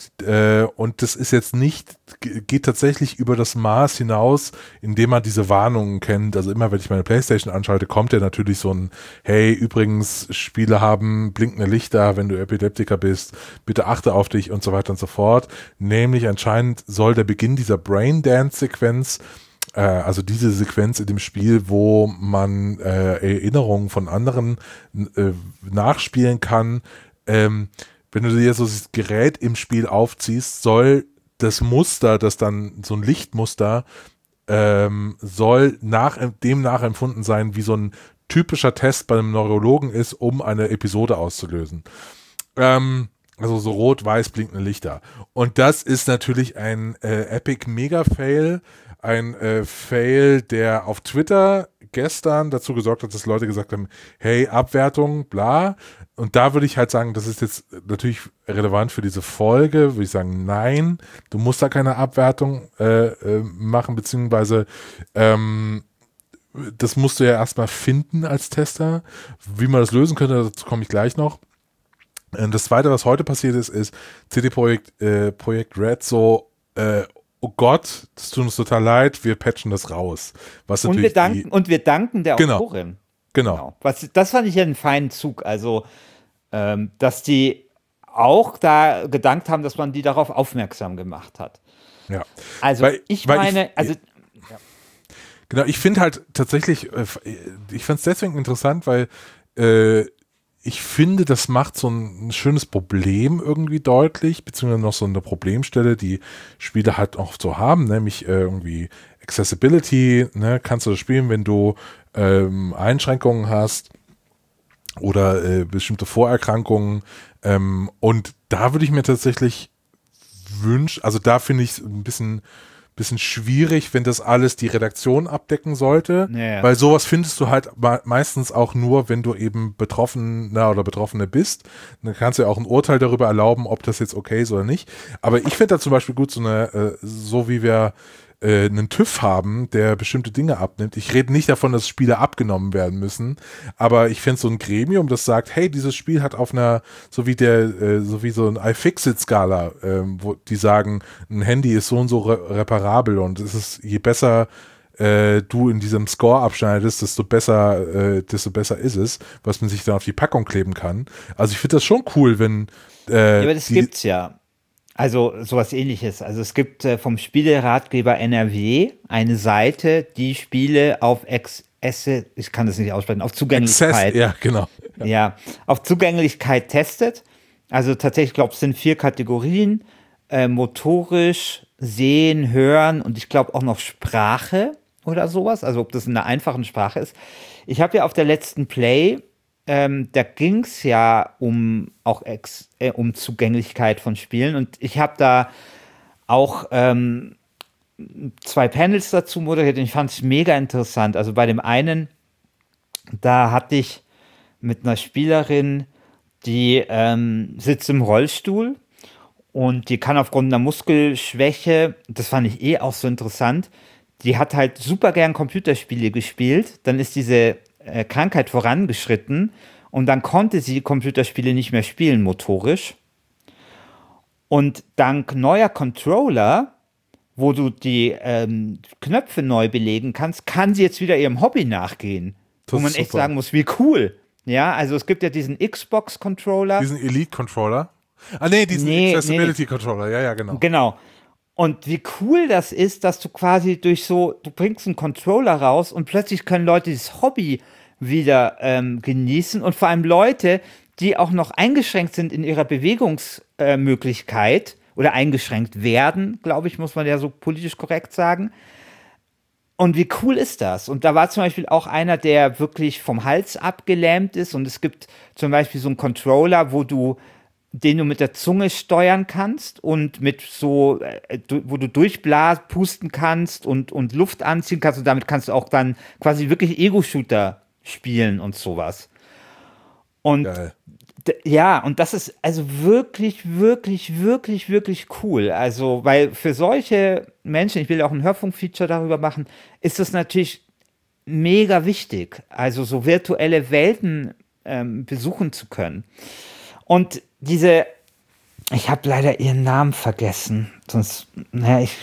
äh, und das ist jetzt nicht, geht tatsächlich über das Maß hinaus, indem man diese Warnungen kennt. Also immer, wenn ich meine Playstation anschalte, kommt ja natürlich so ein, hey, übrigens, Spiele haben blinkende Lichter, wenn du Epileptiker bist, bitte achte auf dich und so weiter und so fort. Nämlich anscheinend soll der Beginn dieser Braindance-Sequenz, äh, also diese Sequenz in dem Spiel, wo man äh, Erinnerungen von anderen äh, nachspielen kann, ähm, wenn du dir so das Gerät im Spiel aufziehst, soll das Muster, das dann so ein Lichtmuster, ähm, soll nach, dem nachempfunden sein, wie so ein typischer Test bei einem Neurologen ist, um eine Episode auszulösen. Ähm, also so rot-weiß blinkende Lichter. Und das ist natürlich ein äh, Epic Mega-Fail, ein äh, Fail, der auf Twitter gestern dazu gesorgt hat, dass Leute gesagt haben, hey, Abwertung, bla. Und da würde ich halt sagen, das ist jetzt natürlich relevant für diese Folge, würde ich sagen, nein, du musst da keine Abwertung äh, äh, machen, beziehungsweise ähm, das musst du ja erstmal finden als Tester. Wie man das lösen könnte, dazu komme ich gleich noch. Und das Zweite, was heute passiert ist, ist C D Projekt, äh, Projekt Red so, äh, oh Gott, das tut uns total leid, wir patchen das raus. Was Und wir, natürlich danken, die, und wir danken der Genau. Autorin. genau. Genau. Was, das fand ich ja einen feinen Zug. Also, ähm, dass die auch da gedankt haben, dass man die darauf aufmerksam gemacht hat. Ja. Also weil, ich weil meine, ich, also genau, ich finde halt tatsächlich, ich fand es deswegen interessant, weil äh, ich finde, das macht so ein, ein schönes Problem irgendwie deutlich, beziehungsweise noch so eine Problemstelle, die Spiele halt auch so haben, nämlich äh, irgendwie Accessibility, ne, kannst du das spielen, wenn du ähm, Einschränkungen hast oder äh, bestimmte Vorerkrankungen, ähm, und da würde ich mir tatsächlich wünschen, also da finde ich es ein bisschen bisschen schwierig, wenn das alles die Redaktion abdecken sollte, Ja, ja. weil sowas findest du halt meistens auch nur, wenn du eben Betroffener oder Betroffene bist. Dann kannst du ja auch ein Urteil darüber erlauben, ob das jetzt okay ist oder nicht. Aber ich finde da zum Beispiel gut so eine, äh, so wie wir äh, einen TÜV haben, der bestimmte Dinge abnimmt. Ich rede nicht davon, dass Spiele abgenommen werden müssen, aber ich finde so ein Gremium, das sagt, hey, dieses Spiel hat auf einer, so wie der, äh, so wie so ein iFixit-Skala, ähm, wo die sagen, ein Handy ist so und so re reparabel und es ist, je besser äh, du in diesem Score abschneidest, desto besser, äh, desto besser ist es, was man sich dann auf die Packung kleben kann. Also ich finde das schon cool, wenn äh, ja, aber das die, gibt's ja. Also sowas ähnliches. Also es gibt äh, vom Spieleratgeber N R W eine Seite, die Spiele auf Ex Esse, ich kann das nicht aussprechen, auf Zugänglichkeit. Access, ja, genau. Ja. ja, auf Zugänglichkeit testet. Also tatsächlich, ich glaube, es sind vier Kategorien. Äh, motorisch, sehen, hören und ich glaube auch noch Sprache oder sowas. Also ob das in einer einfachen Sprache ist. Ich habe ja auf der letzten Play, Ähm, da ging es ja um auch ex, äh, um Zugänglichkeit von Spielen und ich habe da auch ähm, zwei Panels dazu moderiert und ich fand es mega interessant. Also bei dem einen, da hatte ich mit einer Spielerin, die ähm, sitzt im Rollstuhl und die kann aufgrund einer Muskelschwäche, das fand ich eh auch so interessant, die hat halt super gern Computerspiele gespielt, dann ist diese Krankheit vorangeschritten und dann konnte sie Computerspiele nicht mehr spielen motorisch und dank neuer Controller, wo du die ähm, Knöpfe neu belegen kannst, kann sie jetzt wieder ihrem Hobby nachgehen, Das wo man ist echt super. sagen muss, wie cool. Ja, also es gibt ja diesen Xbox-Controller. Diesen Elite-Controller. Ah nee, diesen Nee, Accessibility-Controller, ja, ja, genau. Genau. Und wie cool das ist, dass du quasi durch so, du bringst einen Controller raus und plötzlich können Leute dieses Hobby wieder ähm, genießen und vor allem Leute, die auch noch eingeschränkt sind in ihrer Bewegungsmöglichkeit äh, oder eingeschränkt werden, glaube ich, muss man ja so politisch korrekt sagen. Und wie cool ist das? Und da war zum Beispiel auch einer, der wirklich vom Hals abgelähmt ist und es gibt zum Beispiel so einen Controller, wo du den du mit der Zunge steuern kannst und mit so, äh, wo du durchblasen, pusten kannst und, und Luft anziehen kannst und damit kannst du auch dann quasi wirklich Ego-Shooter spielen und sowas. Und Geil. ja, und das ist also wirklich, wirklich, wirklich, wirklich cool. Also, weil für solche Menschen, ich will auch ein Hörfunk-Feature darüber machen, ist das natürlich mega wichtig, also so virtuelle Welten ähm, besuchen zu können. Und diese, ich habe leider ihren Namen vergessen, sonst, naja, ich,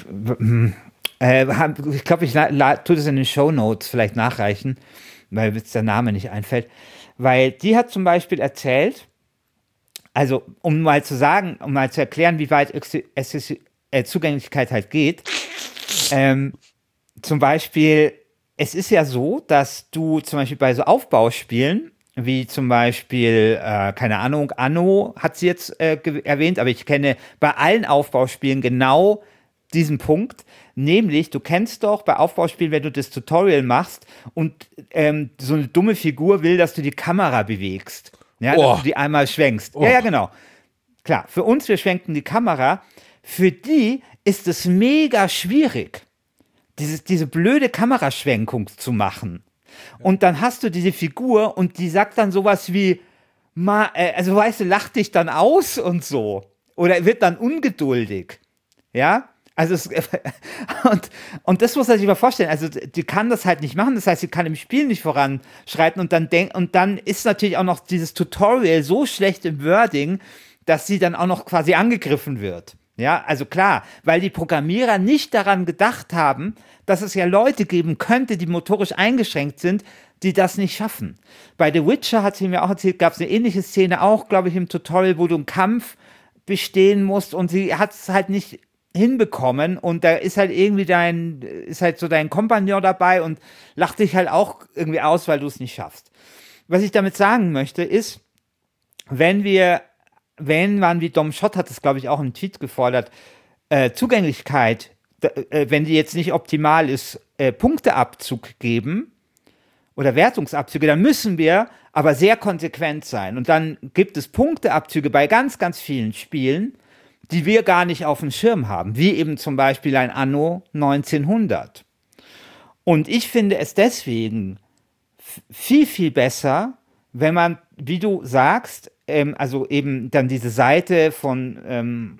äh, ich glaube, ich tue das in den Shownotes vielleicht nachreichen, weil jetzt der Name nicht einfällt, weil die hat zum Beispiel erzählt, also um mal zu sagen, um mal zu erklären, wie weit äh, Zugänglichkeit halt geht, ähm, zum Beispiel, es ist ja so, dass du zum Beispiel bei so Aufbauspielen, wie zum Beispiel, äh, keine Ahnung, Anno hat sie jetzt äh, erwähnt, aber ich kenne bei allen Aufbauspielen genau diesen Punkt, nämlich, du kennst doch bei Aufbauspielen, wenn du das Tutorial machst und ähm, so eine dumme Figur will, dass du die Kamera bewegst, ja, Oh. dass du die einmal schwenkst. Oh. Ja, ja, genau. Klar, für uns, wir schwenken die Kamera, für die ist es mega schwierig, dieses, diese blöde Kameraschwenkung zu machen. Und dann hast du diese Figur und die sagt dann sowas wie, ma, äh, also weißt du, lacht dich dann aus und so. Oder wird dann ungeduldig. Ja? Also es, und, und das muss man sich mal vorstellen. Also die kann das halt nicht machen. Das heißt, sie kann im Spiel nicht voranschreiten und dann denk, und dann ist natürlich auch noch dieses Tutorial so schlecht im Wording, dass sie dann auch noch quasi angegriffen wird. Ja, also klar, weil die Programmierer nicht daran gedacht haben, dass es ja Leute geben könnte, die motorisch eingeschränkt sind, die das nicht schaffen. Bei The Witcher, hat sie mir auch erzählt, gab es eine ähnliche Szene auch, glaube ich, im Tutorial, wo du einen Kampf bestehen musst und sie hat es halt nicht hinbekommen und da ist halt irgendwie dein, ist halt so dein Kompagnon dabei und lacht dich halt auch irgendwie aus, weil du es nicht schaffst. Was ich damit sagen möchte, ist, wenn wir, wenn man, wie Dom Schott hat es, glaube ich, auch im Tweet gefordert, äh, Zugänglichkeit, äh, wenn die jetzt nicht optimal ist, äh, Punkteabzug geben oder Wertungsabzüge, dann müssen wir aber sehr konsequent sein. Und dann gibt es Punkteabzüge bei ganz, ganz vielen Spielen, die wir gar nicht auf dem Schirm haben, wie eben zum Beispiel ein Anno neunzehnhundert. Und ich finde es deswegen viel, viel besser, wenn man, wie du sagst, ähm, also eben dann diese Seite von, ähm,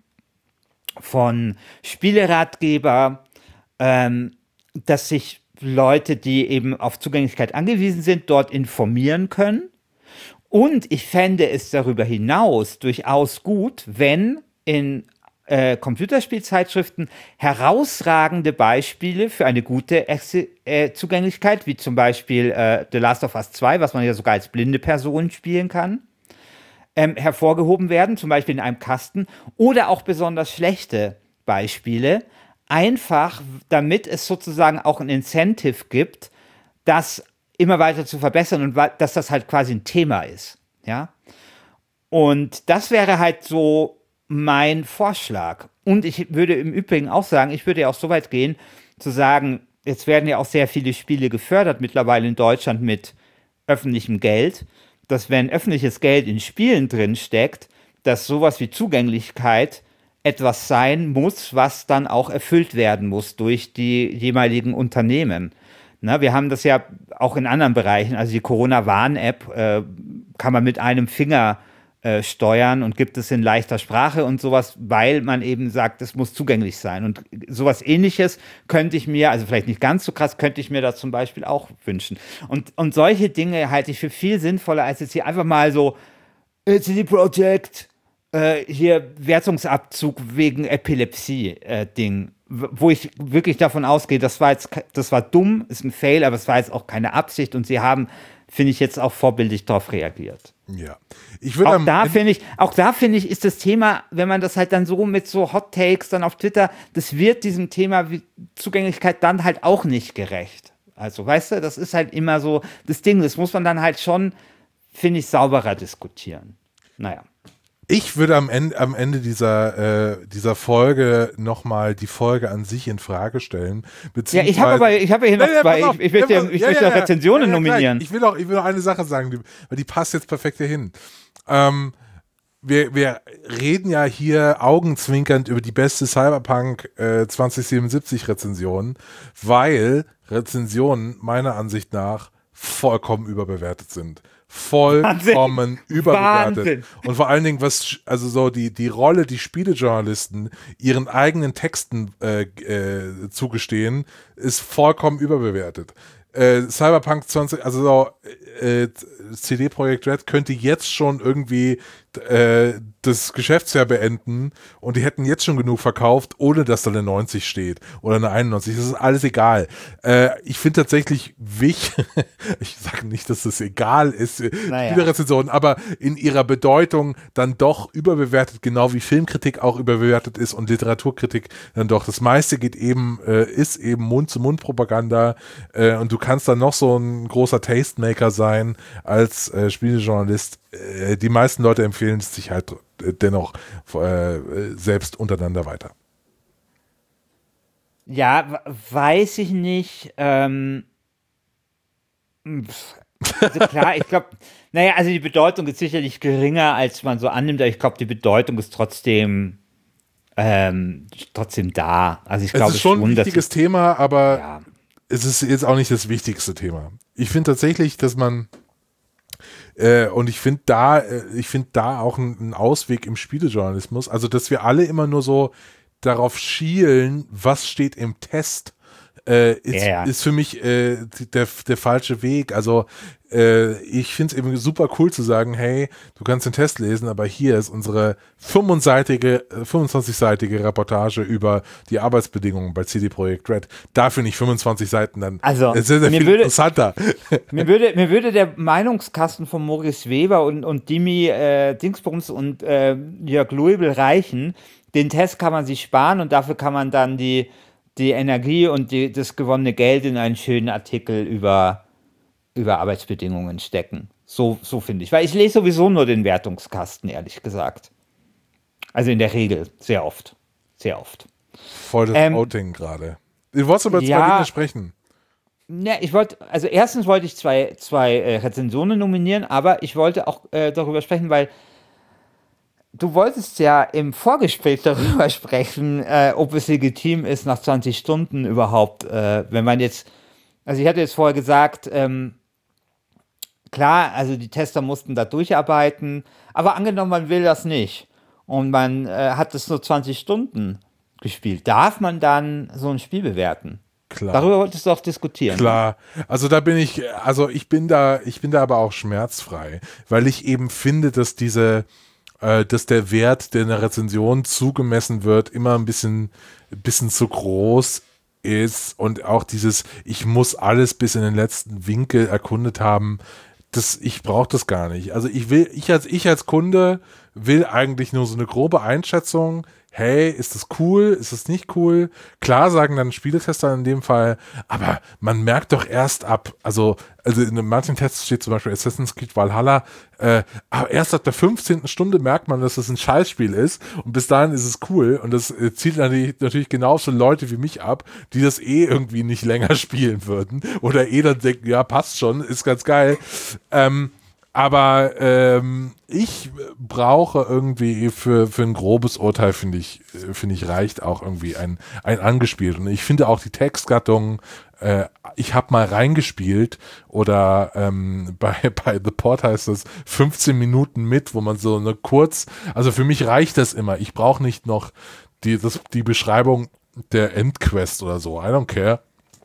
von Spieleratgeber, ähm, dass sich Leute, die eben auf Zugänglichkeit angewiesen sind, dort informieren können. Und ich fände es darüber hinaus durchaus gut, wenn in äh, Computerspielzeitschriften herausragende Beispiele für eine gute Ex- äh, Zugänglichkeit, wie zum Beispiel äh, The Last of Us zwei, was man ja sogar als blinde Person spielen kann, ähm, hervorgehoben werden, zum Beispiel in einem Kasten, oder auch besonders schlechte Beispiele, einfach damit es sozusagen auch ein Incentive gibt, das immer weiter zu verbessern und dass das halt quasi ein Thema ist, ja. Und das wäre halt so mein Vorschlag. Und ich würde im Übrigen auch sagen, ich würde ja auch so weit gehen, zu sagen, jetzt werden ja auch sehr viele Spiele gefördert mittlerweile in Deutschland mit öffentlichem Geld, dass wenn öffentliches Geld in Spielen drin steckt, dass sowas wie Zugänglichkeit etwas sein muss, was dann auch erfüllt werden muss durch die jeweiligen Unternehmen. Na, wir haben das ja auch in anderen Bereichen, also die Corona-Warn-App äh, kann man mit einem Finger äh, steuern und gibt es in leichter Sprache und sowas, weil man eben sagt, es muss zugänglich sein. Und sowas Ähnliches könnte ich mir, also vielleicht nicht ganz so krass, könnte ich mir da zum Beispiel auch wünschen. Und, und solche Dinge halte ich für viel sinnvoller, als jetzt hier einfach mal so C D Projekt, äh, hier Wertungsabzug wegen Epilepsie-Ding. Äh, wo ich wirklich davon ausgehe, das war jetzt, das war dumm, ist ein Fail, aber es war jetzt auch keine Absicht und sie haben, finde ich, jetzt auch vorbildlich darauf reagiert. Ja. Ich würde auch da finde ich, auch da finde ich, ist das Thema, wenn man das halt dann so mit so Hot Takes dann auf Twitter, das wird diesem Thema wie Zugänglichkeit dann halt auch nicht gerecht. Also, weißt du, das ist halt immer so das Ding, das muss man dann halt schon, finde ich, sauberer diskutieren. Naja. Ich würde am Ende, am Ende dieser, äh, dieser Folge nochmal die Folge an sich in Frage stellen. Ja, ich habe aber, ich habe hier noch ja, zwei, ja, ich, ich will ja, ich ja, ja, ja, Rezensionen ja, ja, nominieren. Ich will auch, ich will noch eine Sache sagen, die, weil die passt jetzt perfekt hier hin. Ähm, wir, wir reden ja hier augenzwinkernd über die beste Cyberpunk äh, zwanzig siebenundsiebzig Rezension, weil Rezensionen meiner Ansicht nach vollkommen überbewertet sind. Vollkommen Wahnsinn. überbewertet. Wahnsinn. Und vor allen Dingen, was, also so die, die Rolle, die Spielejournalisten ihren eigenen Texten äh, äh, zugestehen, ist vollkommen überbewertet. Äh, Cyberpunk zwanzig, also so, äh, C D Projekt Red könnte jetzt schon irgendwie äh, das Geschäftsjahr beenden und die hätten jetzt schon genug verkauft, ohne dass da eine neunzig steht oder eine einundneunzig. Das ist alles egal. Äh, ich finde tatsächlich wichtig, ich sage nicht, dass das egal ist, naja. Spielerezensionen, aber in ihrer Bedeutung dann doch überbewertet, genau wie Filmkritik auch überbewertet ist und Literaturkritik dann doch. Das meiste geht eben, äh, ist eben Mund-zu-Mund-Propaganda äh, und du kannst dann noch so ein großer Tastemaker sein als äh, Spielejournalist. Äh, die meisten Leute empfehlen es sich halt dennoch äh, selbst untereinander weiter. Ja, weiß ich nicht. Ähm, also klar, ich glaube, naja, also die Bedeutung ist sicherlich geringer, als man so annimmt, aber ich glaube, die Bedeutung ist trotzdem ähm, trotzdem da. Also ich glaube, es ist schon ein wichtiges Thema, aber ja. es ist jetzt auch nicht das wichtigste Thema. Ich finde tatsächlich, dass man Äh, und ich finde da, äh, ich finde da auch einen Ausweg im Spielejournalismus, also dass wir alle immer nur so darauf schielen, was steht im Test äh, ist, ja, ja. ist für mich äh, der, der falsche Weg. Also äh, ich finde es eben super cool zu sagen, hey, du kannst den Test lesen, aber hier ist unsere fünfundseitige, äh, fünfundzwanzigseitige Reportage über die Arbeitsbedingungen bei C D Projekt Red. Dafür nicht fünfundzwanzig Seiten, dann also, ist sehr, sehr mir viel würde, interessanter. Mir würde, mir würde der Meinungskasten von Maurice Weber und, und Dimi äh, Dingsbums und äh, Jörg Luibel reichen. Den Test kann man sich sparen und dafür kann man dann die, die Energie und die, das gewonnene Geld in einen schönen Artikel über, über Arbeitsbedingungen stecken. So, so finde ich. Weil ich lese sowieso nur den Wertungskasten, ehrlich gesagt. Also in der Regel, sehr oft. Sehr oft. Voll das Ähm, Outing gerade. Du wolltest über zwei ja, Dinge sprechen. Ne, ich wollte, also erstens wollte ich zwei, zwei äh, Rezensionen nominieren, aber ich wollte auch äh, darüber sprechen, weil du wolltest ja im Vorgespräch darüber sprechen, äh, ob es legitim ist, nach zwanzig Stunden überhaupt, äh, wenn man jetzt, also ich hatte jetzt vorher gesagt, ähm, klar, also die Tester mussten da durcharbeiten, aber angenommen, man will das nicht und man äh, hat es nur zwanzig Stunden gespielt, darf man dann so ein Spiel bewerten? Klar. Darüber wolltest du auch diskutieren. Klar, also da bin ich, also ich bin da, ich bin da aber auch schmerzfrei, weil ich eben finde, dass diese, äh, dass der Wert, der in der Rezension zugemessen wird, immer ein bisschen, ein bisschen zu groß ist und auch dieses, ich muss alles bis in den letzten Winkel erkundet haben, das, ich brauche das gar nicht. Also ich will, ich als, ich als Kunde will eigentlich nur so eine grobe Einschätzung, hey, ist das cool, ist das nicht cool? Klar sagen dann Spieletester in dem Fall, aber man merkt doch erst ab, also, also in manchen Tests steht zum Beispiel Assassin's Creed Valhalla, äh, aber erst ab der fünfzehnten Stunde merkt man, dass das ein Scheißspiel ist und bis dahin ist es cool und das äh, zielt natürlich, natürlich genauso Leute wie mich ab, die das eh irgendwie nicht länger spielen würden oder eh dann denken, ja, passt schon, ist ganz geil. Ähm, Aber ähm, ich brauche irgendwie für, für ein grobes Urteil, finde ich, finde ich, reicht auch irgendwie ein, ein angespielt. Und ich finde auch die Textgattung, äh, ich habe mal reingespielt oder ähm, bei, bei The Port heißt das fünfzehn Minuten mit, wo man so eine kurz, also für mich reicht das immer. Ich brauche nicht noch die, das, die Beschreibung der Endquest oder so. I don't care.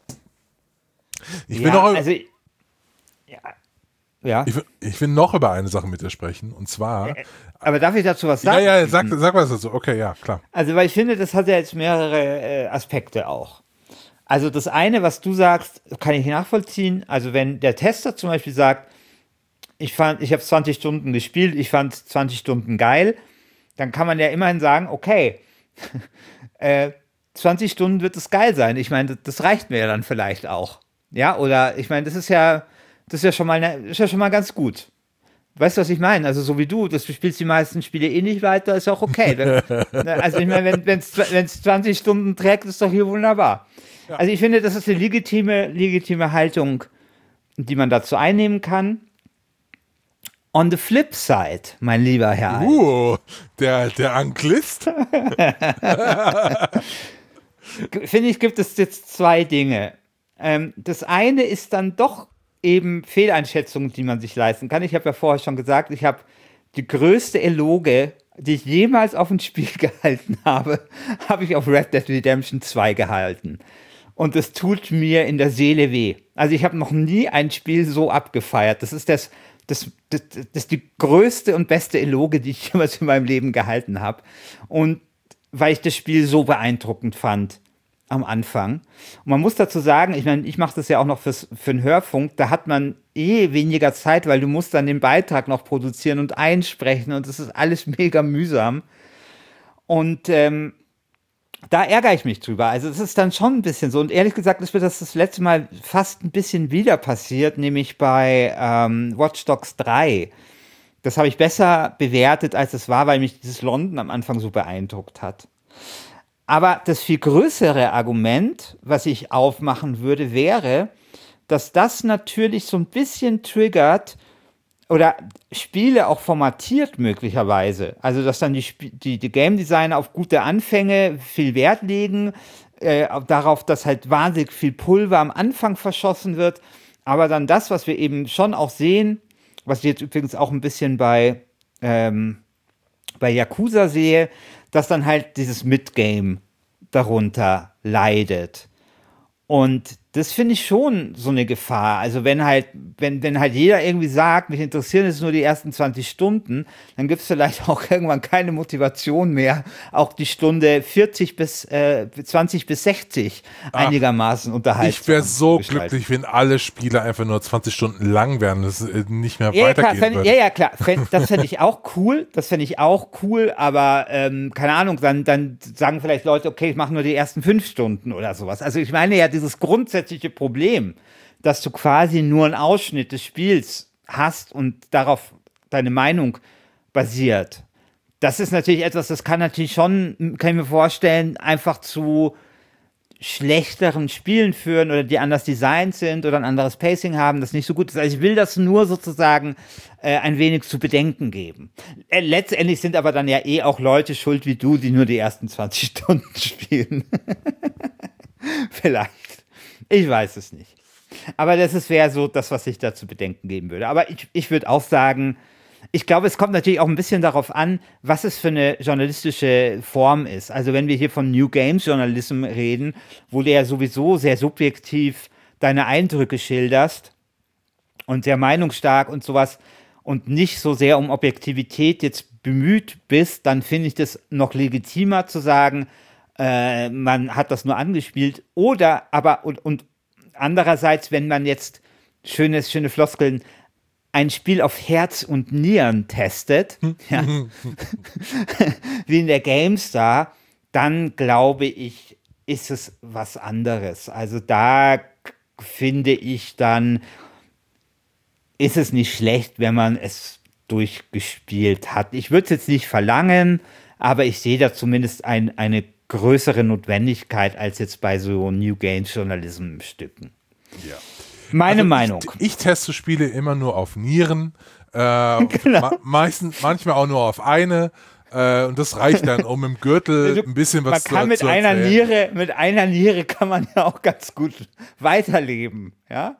Ich ja, bin noch... Also, ja. Ja. Ich, ich will noch über eine Sache mit dir sprechen, und zwar... Aber darf ich dazu was sagen? Ja, ja, sag, sag was dazu. Okay, ja, klar. Also, weil ich finde, das hat ja jetzt mehrere äh, Aspekte auch. Also, das eine, was du sagst, kann ich nachvollziehen. Also, wenn der Tester zum Beispiel sagt, ich fand, ich habe zwanzig Stunden gespielt, ich fand zwanzig Stunden geil, dann kann man ja immerhin sagen, okay, äh, zwanzig Stunden wird es geil sein. Ich meine, das, das reicht mir ja dann vielleicht auch. Ja, oder ich meine, das ist ja... Das ist ja schon mal, ne, ist ja schon mal ganz gut. Weißt du, was ich meine? Also so wie du, dass du spielst die meisten Spiele eh nicht weiter, ist auch okay. Wenn, also ich meine, wenn es zwanzig Stunden trägt, ist doch hier wunderbar. Ja. Also ich finde, das ist eine legitime, legitime Haltung, die man dazu einnehmen kann. On the flip side, mein lieber Herr. Uh, der, der Anglist. Finde ich, gibt es jetzt zwei Dinge. Ähm, das eine ist dann doch eben Fehleinschätzungen, die man sich leisten kann. Ich habe ja vorher schon gesagt, ich habe die größte Eloge, die ich jemals auf ein Spiel gehalten habe, habe ich auf Red Dead Redemption zwei gehalten. Und das tut mir in der Seele weh. Also ich habe noch nie ein Spiel so abgefeiert. Das ist das, das, das, das ist die größte und beste Eloge, die ich jemals in meinem Leben gehalten habe. Und weil ich das Spiel so beeindruckend fand am Anfang. Und man muss dazu sagen, ich meine, ich mache das ja auch noch fürs, für den Hörfunk, da hat man eh weniger Zeit, weil du musst dann den Beitrag noch produzieren und einsprechen und das ist alles mega mühsam. Und ähm, da ärgere ich mich drüber. Also es ist dann schon ein bisschen so. Und ehrlich gesagt ist mir das das letzte Mal fast ein bisschen wieder passiert, nämlich bei ähm, Watch Dogs drei. Das habe ich besser bewertet, als es war, weil mich dieses London am Anfang so beeindruckt hat. Aber das viel größere Argument, was ich aufmachen würde, wäre, dass das natürlich so ein bisschen triggert oder Spiele auch formatiert möglicherweise. Also, dass dann die, die, die Game Designer auf gute Anfänge viel Wert legen, äh, darauf, dass halt wahnsinnig viel Pulver am Anfang verschossen wird. Aber dann das, was wir eben schon auch sehen, was ich jetzt übrigens auch ein bisschen bei, ähm, bei Yakuza sehe, dass dann halt dieses Midgame darunter leidet. Und das finde ich schon so eine Gefahr. Also wenn halt, wenn, wenn halt jeder irgendwie sagt, mich interessieren jetzt nur die ersten zwanzig Stunden, dann gibt es vielleicht auch irgendwann keine Motivation mehr, auch die Stunde vierzig bis äh, zwanzig bis sechzig Ach, einigermaßen unterhalten. Ich wäre so glücklich, wenn alle Spiele einfach nur zwanzig Stunden lang wären, das äh, nicht mehr ja, weitergehen klar, fänd, würde. Ja, ja, klar. Fänd, das fände ich auch cool. Das fände ich auch cool, aber ähm, keine Ahnung, dann, dann sagen vielleicht Leute, okay, ich mache nur die ersten fünf Stunden oder sowas. Also ich meine ja, dieses grundsätzliche Problem, dass du quasi nur einen Ausschnitt des Spiels hast und darauf deine Meinung basiert. Das ist natürlich etwas, das kann natürlich schon, kann ich mir vorstellen, einfach zu schlechteren Spielen führen oder die anders designt sind oder ein anderes Pacing haben, das nicht so gut ist. Also ich will das nur sozusagen äh, ein wenig zu bedenken geben. Äh, letztendlich sind aber dann ja eh auch Leute schuld wie du, die nur die ersten zwanzig Stunden spielen. Vielleicht. Ich weiß es nicht. Aber das wäre so das, was ich da zu bedenken geben würde. Aber ich, ich würde auch sagen, ich glaube, es kommt natürlich auch ein bisschen darauf an, was es für eine journalistische Form ist. Also wenn wir hier von New Games Journalism reden, wo du ja sowieso sehr subjektiv deine Eindrücke schilderst und sehr meinungsstark und sowas und nicht so sehr um Objektivität jetzt bemüht bist, dann finde ich das noch legitimer zu sagen, äh, man hat das nur angespielt. Oder aber, und, und andererseits, wenn man jetzt schönes, schöne Floskeln, ein Spiel auf Herz und Nieren testet, ja, wie in der GameStar, dann glaube ich, ist es was anderes. Also da finde ich dann, ist es nicht schlecht, wenn man es durchgespielt hat. Ich würde es jetzt nicht verlangen, aber ich sehe da zumindest ein, eine größere Notwendigkeit als jetzt bei so New Games Journalism Stücken. Ja. Meine also Meinung. Ich, ich teste Spiele immer nur auf Nieren, äh, genau. ma meistens, manchmal auch nur auf eine. Äh, und das reicht dann, um im Gürtel ein bisschen was zu, man kann mit zu einer erzählen. Niere, mit einer Niere kann man ja auch ganz gut weiterleben, ja?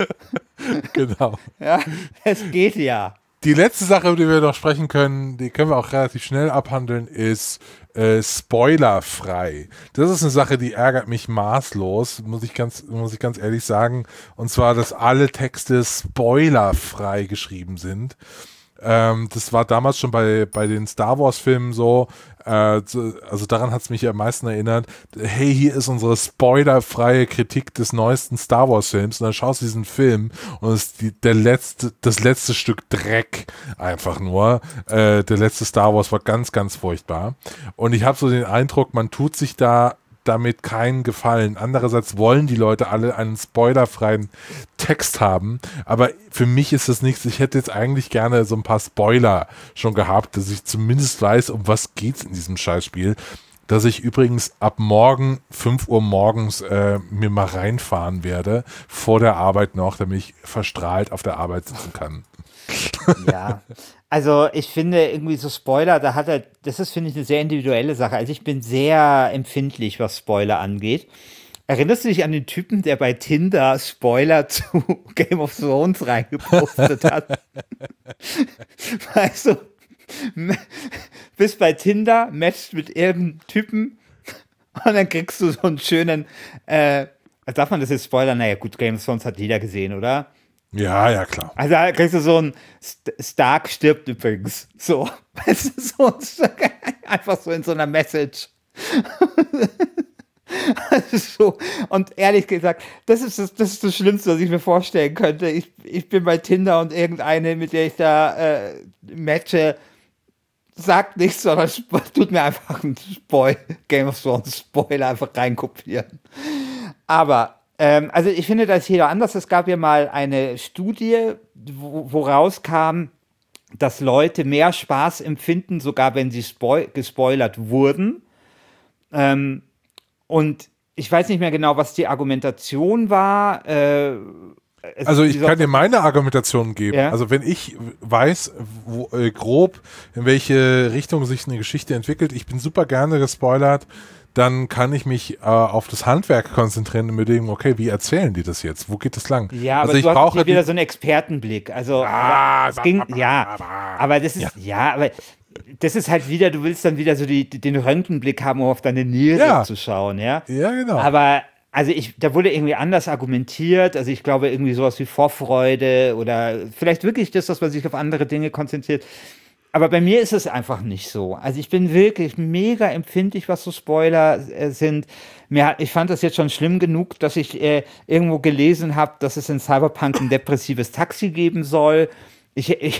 Genau. Ja, es geht ja. Die letzte Sache, über die wir noch sprechen können, die können wir auch relativ schnell abhandeln, ist äh, spoilerfrei. Das ist eine Sache, die ärgert mich maßlos, muss ich ganz, muss ich ganz ehrlich sagen. Und zwar, dass alle Texte spoilerfrei geschrieben sind. Ähm, das war damals schon bei, bei den Star Wars Filmen so, äh, so also daran hat es mich am meisten erinnert, hey, hier ist unsere spoilerfreie Kritik des neuesten Star Wars Films und dann schaust du diesen Film und es ist die, der letzte, das letzte Stück Dreck einfach nur, äh, der letzte Star Wars war ganz, ganz furchtbar und ich habe so den Eindruck, man tut sich da damit keinen Gefallen. Andererseits wollen die Leute alle einen spoilerfreien Text haben, aber für mich ist das nichts. Ich hätte jetzt eigentlich gerne so ein paar Spoiler schon gehabt, dass ich zumindest weiß, um was geht's in diesem Scheißspiel. Dass ich übrigens ab morgen, fünf Uhr morgens, äh, mir mal reinfahren werde, vor der Arbeit noch, damit ich verstrahlt auf der Arbeit sitzen kann. Ja, also ich finde irgendwie so Spoiler, da hat er, das ist, finde ich, eine sehr individuelle Sache. Also ich bin sehr empfindlich, was Spoiler angeht. Erinnerst du dich an den Typen, der bei Tinder Spoiler zu Game of Thrones reingepostet hat? Weißt du, bist bei Tinder, matchst mit irgendeinem Typen und dann kriegst du so einen schönen, äh, darf man das jetzt spoilern? Naja gut, Game of Thrones hat jeder gesehen, oder? Ja, ja, klar. Also da kriegst du so ein St Stark stirbt übrigens. So. Weißt du, so einfach so in so einer Message. Also so. Und ehrlich gesagt, das ist das, das ist das Schlimmste, was ich mir vorstellen könnte. Ich, ich bin bei Tinder und irgendeine, mit der ich da äh, matche, sagt nichts, sondern tut mir einfach einen Spoil Game of Thrones Spoiler einfach reinkopieren. Aber Ähm, also ich finde, das ist jeder anders. Es gab ja mal eine Studie, wo, wo rauskam, dass Leute mehr Spaß empfinden, sogar wenn sie spoil- gespoilert wurden. Ähm, und ich weiß nicht mehr genau, was die Argumentation war. Äh, also ich kann dir meine Argumentation geben. Ja? Also wenn ich weiß, wo, äh, grob, in welche Richtung sich eine Geschichte entwickelt, ich bin super gerne gespoilert, dann kann ich mich äh, auf das Handwerk konzentrieren und mir denken, okay, wie erzählen die das jetzt? Wo geht das lang? Ja, aber also ich du hast brauche wieder so einen Expertenblick. Also ah, es ging, ja, aber das ist, ja. ja, aber das ist halt wieder, du willst dann wieder so die, den Röntgenblick haben, um auf deine Niere ja. zu schauen, ja? Ja, genau. Aber also ich, da wurde irgendwie anders argumentiert, also ich glaube irgendwie sowas wie Vorfreude oder vielleicht wirklich das, dass man sich auf andere Dinge konzentriert. Aber bei mir ist es einfach nicht so. Also ich bin wirklich mega empfindlich, was so Spoiler äh, sind. Mir, hat- ich fand das jetzt schon schlimm genug, dass ich äh, irgendwo gelesen habe, dass es in Cyberpunk ein depressives Taxi geben soll. Ich, ich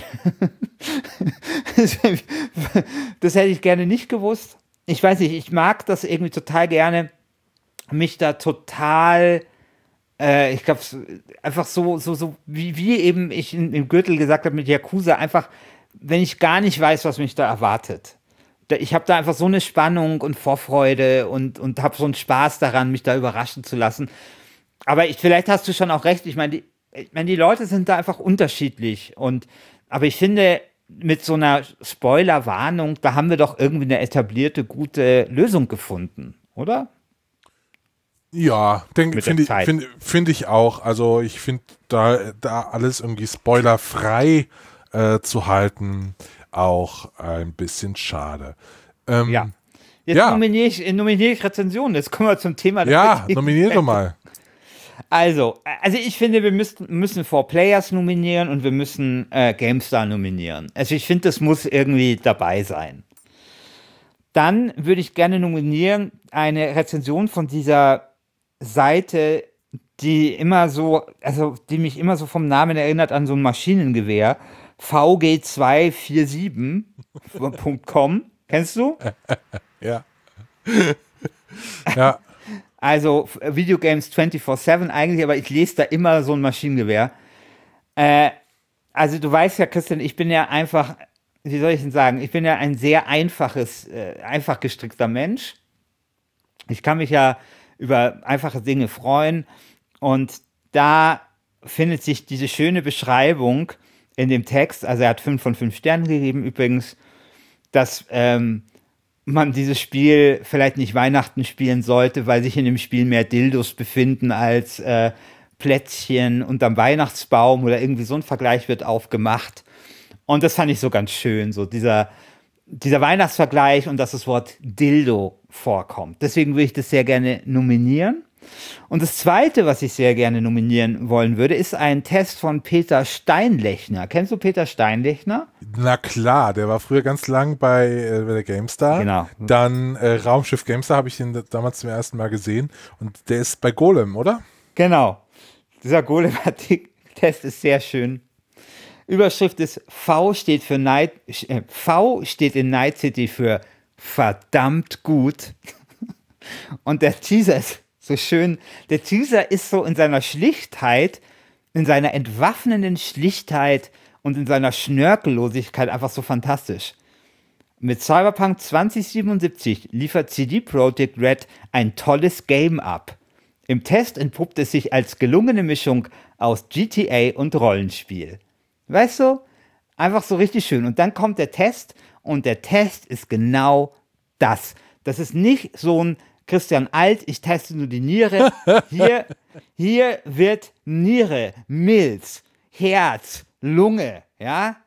das hätte ich gerne nicht gewusst. Ich weiß nicht, ich mag das irgendwie total gerne, mich da total, äh, ich glaube, einfach so, so, so, wie, wie eben ich in, im Gürtel gesagt habe mit Yakuza, einfach, wenn ich gar nicht weiß, was mich da erwartet. Da, ich habe da einfach so eine Spannung und Vorfreude und, und habe so einen Spaß daran, mich da überraschen zu lassen. Aber ich, vielleicht hast du schon auch recht, ich meine, die, ich meine, die Leute sind da einfach unterschiedlich. Und, aber ich finde, mit so einer Spoiler-Warnung, da haben wir doch irgendwie eine etablierte, gute Lösung gefunden, oder? Ja, denke Mit der finde ich, Zeit. find, find ich auch. Also ich finde da, da alles irgendwie spoilerfrei äh, zu halten, auch ein bisschen schade. Ähm, Ja. Jetzt ja. nominiere ich, nominiere ich Rezensionen. Jetzt kommen wir zum Thema. der Ja, heutigen- nominiere mal. Also, also ich finde, wir müssen, müssen Four Players nominieren und wir müssen äh, GameStar nominieren. Also ich finde, das muss irgendwie dabei sein. Dann würde ich gerne nominieren eine Rezension von dieser Seite, die immer so, also die mich immer so vom Namen erinnert an so ein Maschinengewehr. V G zwei vier sieben Punkt com. Kennst du? Ja. Ja. Also Videogames vierundzwanzig sieben eigentlich, aber ich lese da immer so ein Maschinengewehr. Äh, also du weißt ja, Christian, ich bin ja einfach, wie soll ich denn sagen, ich bin ja ein sehr einfaches, äh, einfach gestrickter Mensch. Ich kann mich ja über einfache Dinge freuen und da findet sich diese schöne Beschreibung in dem Text, also er hat fünf von fünf Sternen gegeben übrigens, dass ähm, man dieses Spiel vielleicht nicht Weihnachten spielen sollte, weil sich in dem Spiel mehr Dildos befinden als äh, Plätzchen unterm Weihnachtsbaum oder irgendwie so ein Vergleich wird aufgemacht. Und das fand ich so ganz schön, so dieser, dieser Weihnachtsvergleich und dass das Wort Dildo vorkommt. Deswegen würde ich das sehr gerne nominieren. Und das Zweite, was ich sehr gerne nominieren wollen würde, ist ein Test von Peter Steinlechner. Kennst du Peter Steinlechner? Na klar, der war früher ganz lang bei, äh, bei der GameStar. Genau. Dann äh, Raumschiff GameStar habe ich ihn damals zum ersten Mal gesehen. Und der ist bei Golem, oder? Genau. Dieser Golem-Test ist sehr schön. Überschrift ist V steht für Night, äh, V steht in Night City für verdammt gut. Und der Teaser ist so schön. Der Teaser ist so in seiner Schlichtheit, in seiner entwaffnenden Schlichtheit und in seiner Schnörkellosigkeit einfach so fantastisch. Mit Cyberpunk zwanzig siebenundsiebzig liefert C D Projekt Red ein tolles Game ab. Im Test entpuppt es sich als gelungene Mischung aus G T A und Rollenspiel. Weißt du? Einfach so richtig schön. Und dann kommt der Test und der Test ist genau das. Das ist nicht so ein Christian Alt, ich teste nur die Niere. Hier, hier wird Niere, Milz, Herz, Lunge, ja,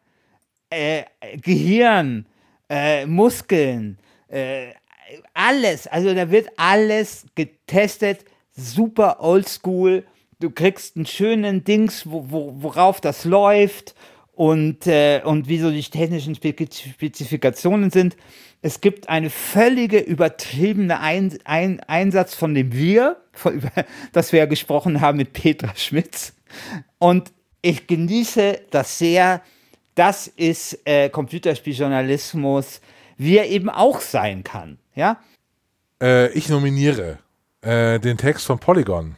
äh, Gehirn, äh, Muskeln, äh, alles, also da wird alles getestet, super oldschool. Du kriegst einen schönen Dings, wo, wo, worauf das läuft und, äh, und wie so die technischen Spezifikationen sind. Es gibt eine völlige übertriebene Ein Ein Einsatz von dem Wir, von, über das wir ja gesprochen haben mit Petra Schmitz. Und ich genieße das sehr. Das ist äh, Computerspieljournalismus, wie er eben auch sein kann. Ja? Äh, ich nominiere äh, den Text von Polygon.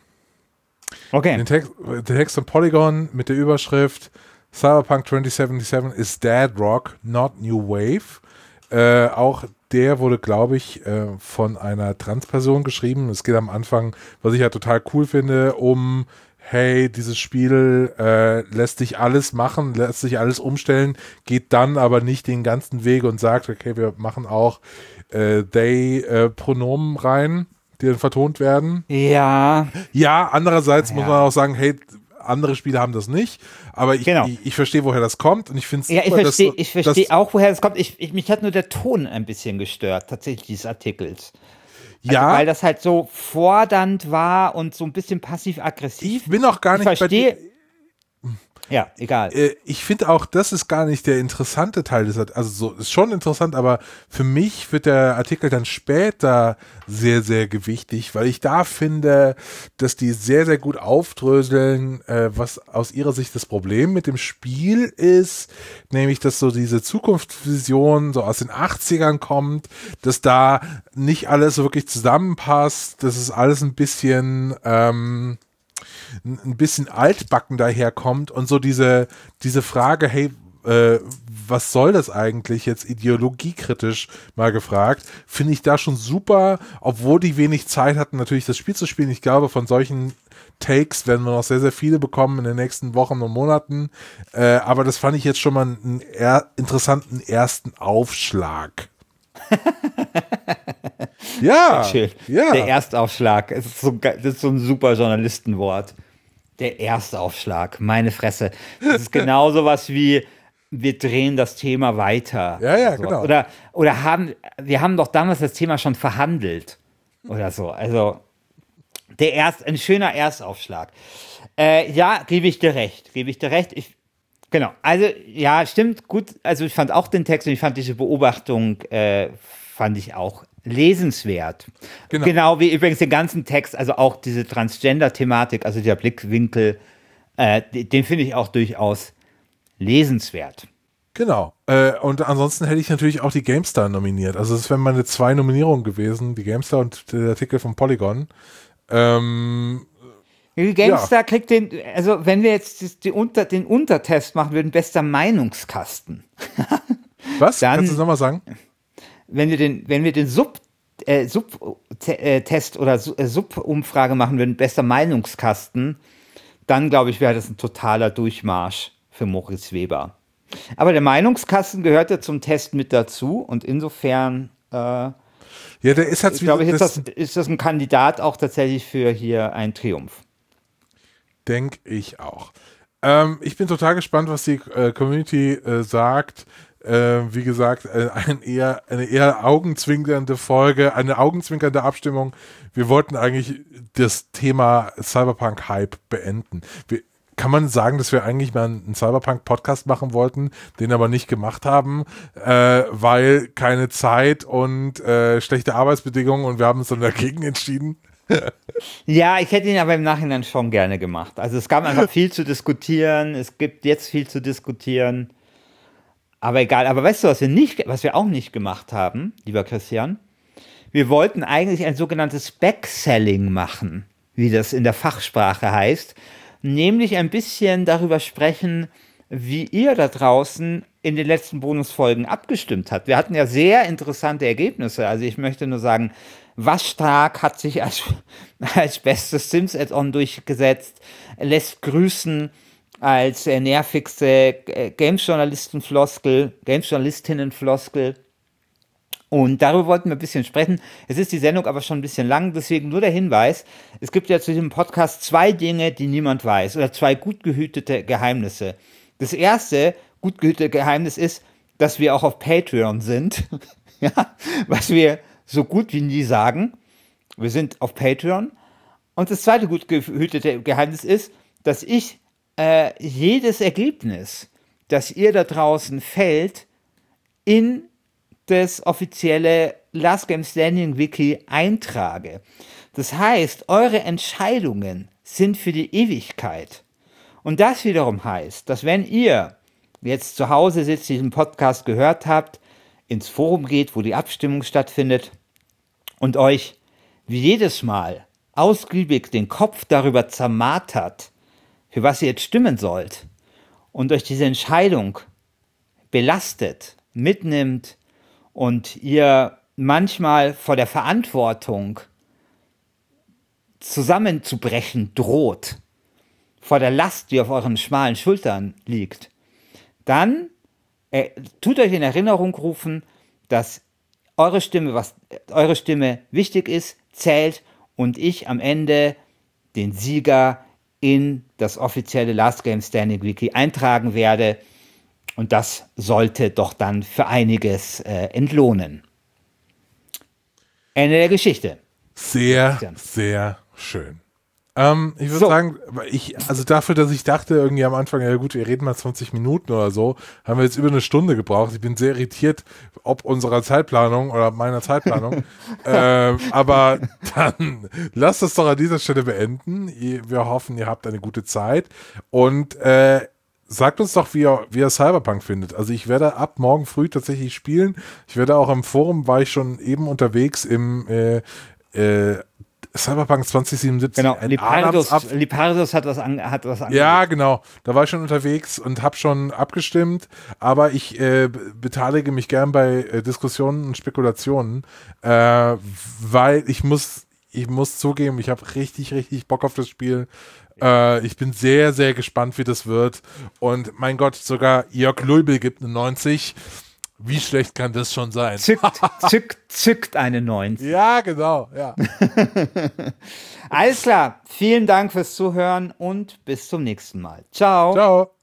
Okay. Den Text, den Text von Polygon mit der Überschrift Cyberpunk zwanzig siebenundsiebzig is Dead Rock, not New Wave. Äh, auch der wurde, glaube ich, äh, von einer Transperson geschrieben. Es geht am Anfang, was ich ja total cool finde, um, hey, dieses Spiel äh, lässt sich alles machen, lässt sich alles umstellen, geht dann aber nicht den ganzen Weg und sagt, okay, wir machen auch äh, they-Pronomen rein, die dann vertont werden. Ja. Ja, andererseits Ja. muss man auch sagen, hey, andere Spiele haben das nicht, aber ich, Genau. ich, ich verstehe, woher das kommt und ich finde es Ja, ich super, verstehe dass- ich versteh dass- auch, woher das kommt. Ich, ich, mich hat nur der Ton ein bisschen gestört, tatsächlich, dieses Artikels. Ja. Also, weil das halt so fordernd war und so ein bisschen passiv-aggressiv. Ich bin auch gar ich nicht verstehe. bei dir. Ja, egal. Äh, ich finde auch, das ist gar nicht der interessante Teil des Artikels. Also so ist schon interessant, aber für mich wird der Artikel dann später sehr, sehr gewichtig, weil ich da finde, dass die sehr, sehr gut aufdröseln, äh, was aus ihrer Sicht das Problem mit dem Spiel ist, nämlich, dass so diese Zukunftsvision so aus den achtzigern kommt, dass da nicht alles so wirklich zusammenpasst, dass es alles ein bisschen ähm, ein bisschen altbacken daherkommt und so diese, diese Frage, hey, äh, was soll das eigentlich jetzt ideologiekritisch mal gefragt, finde ich da schon super, obwohl die wenig Zeit hatten, natürlich das Spiel zu spielen. Ich glaube, von solchen Takes werden wir noch sehr, sehr viele bekommen in den nächsten Wochen und Monaten, äh, aber das fand ich jetzt schon mal einen eher interessanten ersten Aufschlag. Ja, Schön. ja. Der Erstaufschlag. Das ist, so, das ist so ein super Journalistenwort. Der Erstaufschlag. Meine Fresse. Das ist genau sowas wie, wir drehen das Thema weiter. Ja, ja, so. genau. Oder, oder haben, wir haben doch damals das Thema schon verhandelt. Oder so. Also, der Erst, ein schöner Erstaufschlag. Äh, ja, gebe ich dir recht. Gebe ich dir recht. Ich, genau. Also, ja, stimmt. Gut. Also, ich fand auch den Text und ich fand diese Beobachtung, äh, fand ich auch lesenswert. Genau. Genau wie übrigens den ganzen Text, also auch diese Transgender-Thematik, also der Blickwinkel, äh, den finde ich auch durchaus lesenswert. Genau. Äh, und ansonsten hätte ich natürlich auch die GameStar nominiert. Also es wären meine zwei Nominierungen gewesen, die GameStar und der Artikel von Polygon. Ähm, Die GameStar ja. kriegt den, also wenn wir jetzt die Unter, den Untertest machen würden, bester Meinungskasten. Was? Dann, Kannst du es nochmal sagen? Wenn wir den, wenn wir den Sub, äh, Sub-Test oder äh, Sub-Umfrage machen würden, bester Meinungskasten, dann glaube ich, wäre das ein totaler Durchmarsch für Moritz Weber. Aber der Meinungskasten gehört ja zum Test mit dazu und insofern äh, ja, der ist halt glaube ich, ist das, ist das ein Kandidat auch tatsächlich für hier einen Triumph. Denke ich auch. Ähm, ich bin total gespannt, was die äh, Community äh, sagt. Äh, wie gesagt, äh, ein eher, eine eher augenzwinkernde Folge, eine augenzwinkernde Abstimmung. Wir wollten eigentlich das Thema Cyberpunk-Hype beenden. Wir, kann man sagen, dass wir eigentlich mal einen Cyberpunk-Podcast machen wollten, den aber nicht gemacht haben, äh, weil keine Zeit und äh, schlechte Arbeitsbedingungen und wir haben uns dann dagegen entschieden? Ja, ich hätte ihn aber im Nachhinein schon gerne gemacht. Also es gab einfach viel zu diskutieren, es gibt jetzt viel zu diskutieren. Aber egal, aber weißt du, was wir nicht, was wir auch nicht gemacht haben, lieber Christian? Wir wollten eigentlich ein sogenanntes Backselling machen, wie das in der Fachsprache heißt, nämlich ein bisschen darüber sprechen, wie ihr da draußen in den letzten Bonusfolgen abgestimmt habt. Wir hatten ja sehr interessante Ergebnisse. Also ich möchte nur sagen, Waschstark hat sich als, als bestes Sims-Add-on durchgesetzt, lässt grüßen als äh, nervigste äh, Games-Journalisten-Floskel, Games-Journalistinnen-Floskel. Und darüber wollten wir ein bisschen sprechen. Es ist die Sendung aber schon ein bisschen lang, deswegen nur der Hinweis, es gibt ja zu diesem Podcast zwei Dinge, die niemand weiß, oder zwei gut gehütete Geheimnisse. Das erste gut gehütete Geheimnis ist, dass wir auch auf Patreon sind, ja, was wir so gut wie nie sagen. Wir sind auf Patreon. Und das zweite gut gehütete Geheimnis ist, dass ich äh, jedes Ergebnis, das ihr da draußen fällt, in das offizielle Last Game Standing Wiki eintrage. Das heißt, eure Entscheidungen sind für die Ewigkeit. Und das wiederum heißt, dass wenn ihr jetzt zu Hause sitzt, diesen Podcast gehört habt, ins Forum geht, wo die Abstimmung stattfindet und euch wie jedes Mal ausgiebig den Kopf darüber zermartert, für was ihr jetzt stimmen sollt und euch diese Entscheidung belastet, mitnimmt und ihr manchmal vor der Verantwortung zusammenzubrechen droht, vor der Last, die auf euren schmalen Schultern liegt, dann äh, tut euch in Erinnerung rufen, dass eure Stimme, was eure Stimme wichtig ist, zählt und ich am Ende den Sieger in das offizielle Last Game Standing Wiki eintragen werde. Und das sollte doch dann für einiges äh, entlohnen. Ende der Geschichte. Sehr, Christian. sehr schön. Ähm, ich würde So. sagen, ich, also dafür, dass ich dachte irgendwie am Anfang, ja gut, wir reden mal zwanzig Minuten oder so, haben wir jetzt über eine Stunde gebraucht. Ich bin sehr irritiert, ob unserer Zeitplanung oder meiner Zeitplanung. ähm, aber dann lasst es doch an dieser Stelle beenden. Wir hoffen, ihr habt eine gute Zeit und äh, sagt uns doch, wie ihr, wie ihr Cyberpunk findet. Also ich werde ab morgen früh tatsächlich spielen. Ich werde auch im Forum, war ich schon eben unterwegs im äh, äh, Cyberpunk zwanzig siebenundsiebzig. Genau, ein Lipardos, Adamsapfel. Lipardos hat was an, hat was angeboten. Ja, genau. Da war ich schon unterwegs und habe schon abgestimmt, aber ich äh, beteilige mich gern bei äh, Diskussionen und Spekulationen, äh, weil ich muss, ich muss zugeben, ich habe richtig, richtig Bock auf das Spiel. Äh, ich bin sehr, sehr gespannt, wie das wird. Und mein Gott, sogar Jörg Lulbel gibt eine neunzig. Wie schlecht kann das schon sein? Zückt, zückt, zückt eine neunzig. Ja, genau, ja. Alles klar, vielen Dank fürs Zuhören und bis zum nächsten Mal. Ciao. Ciao.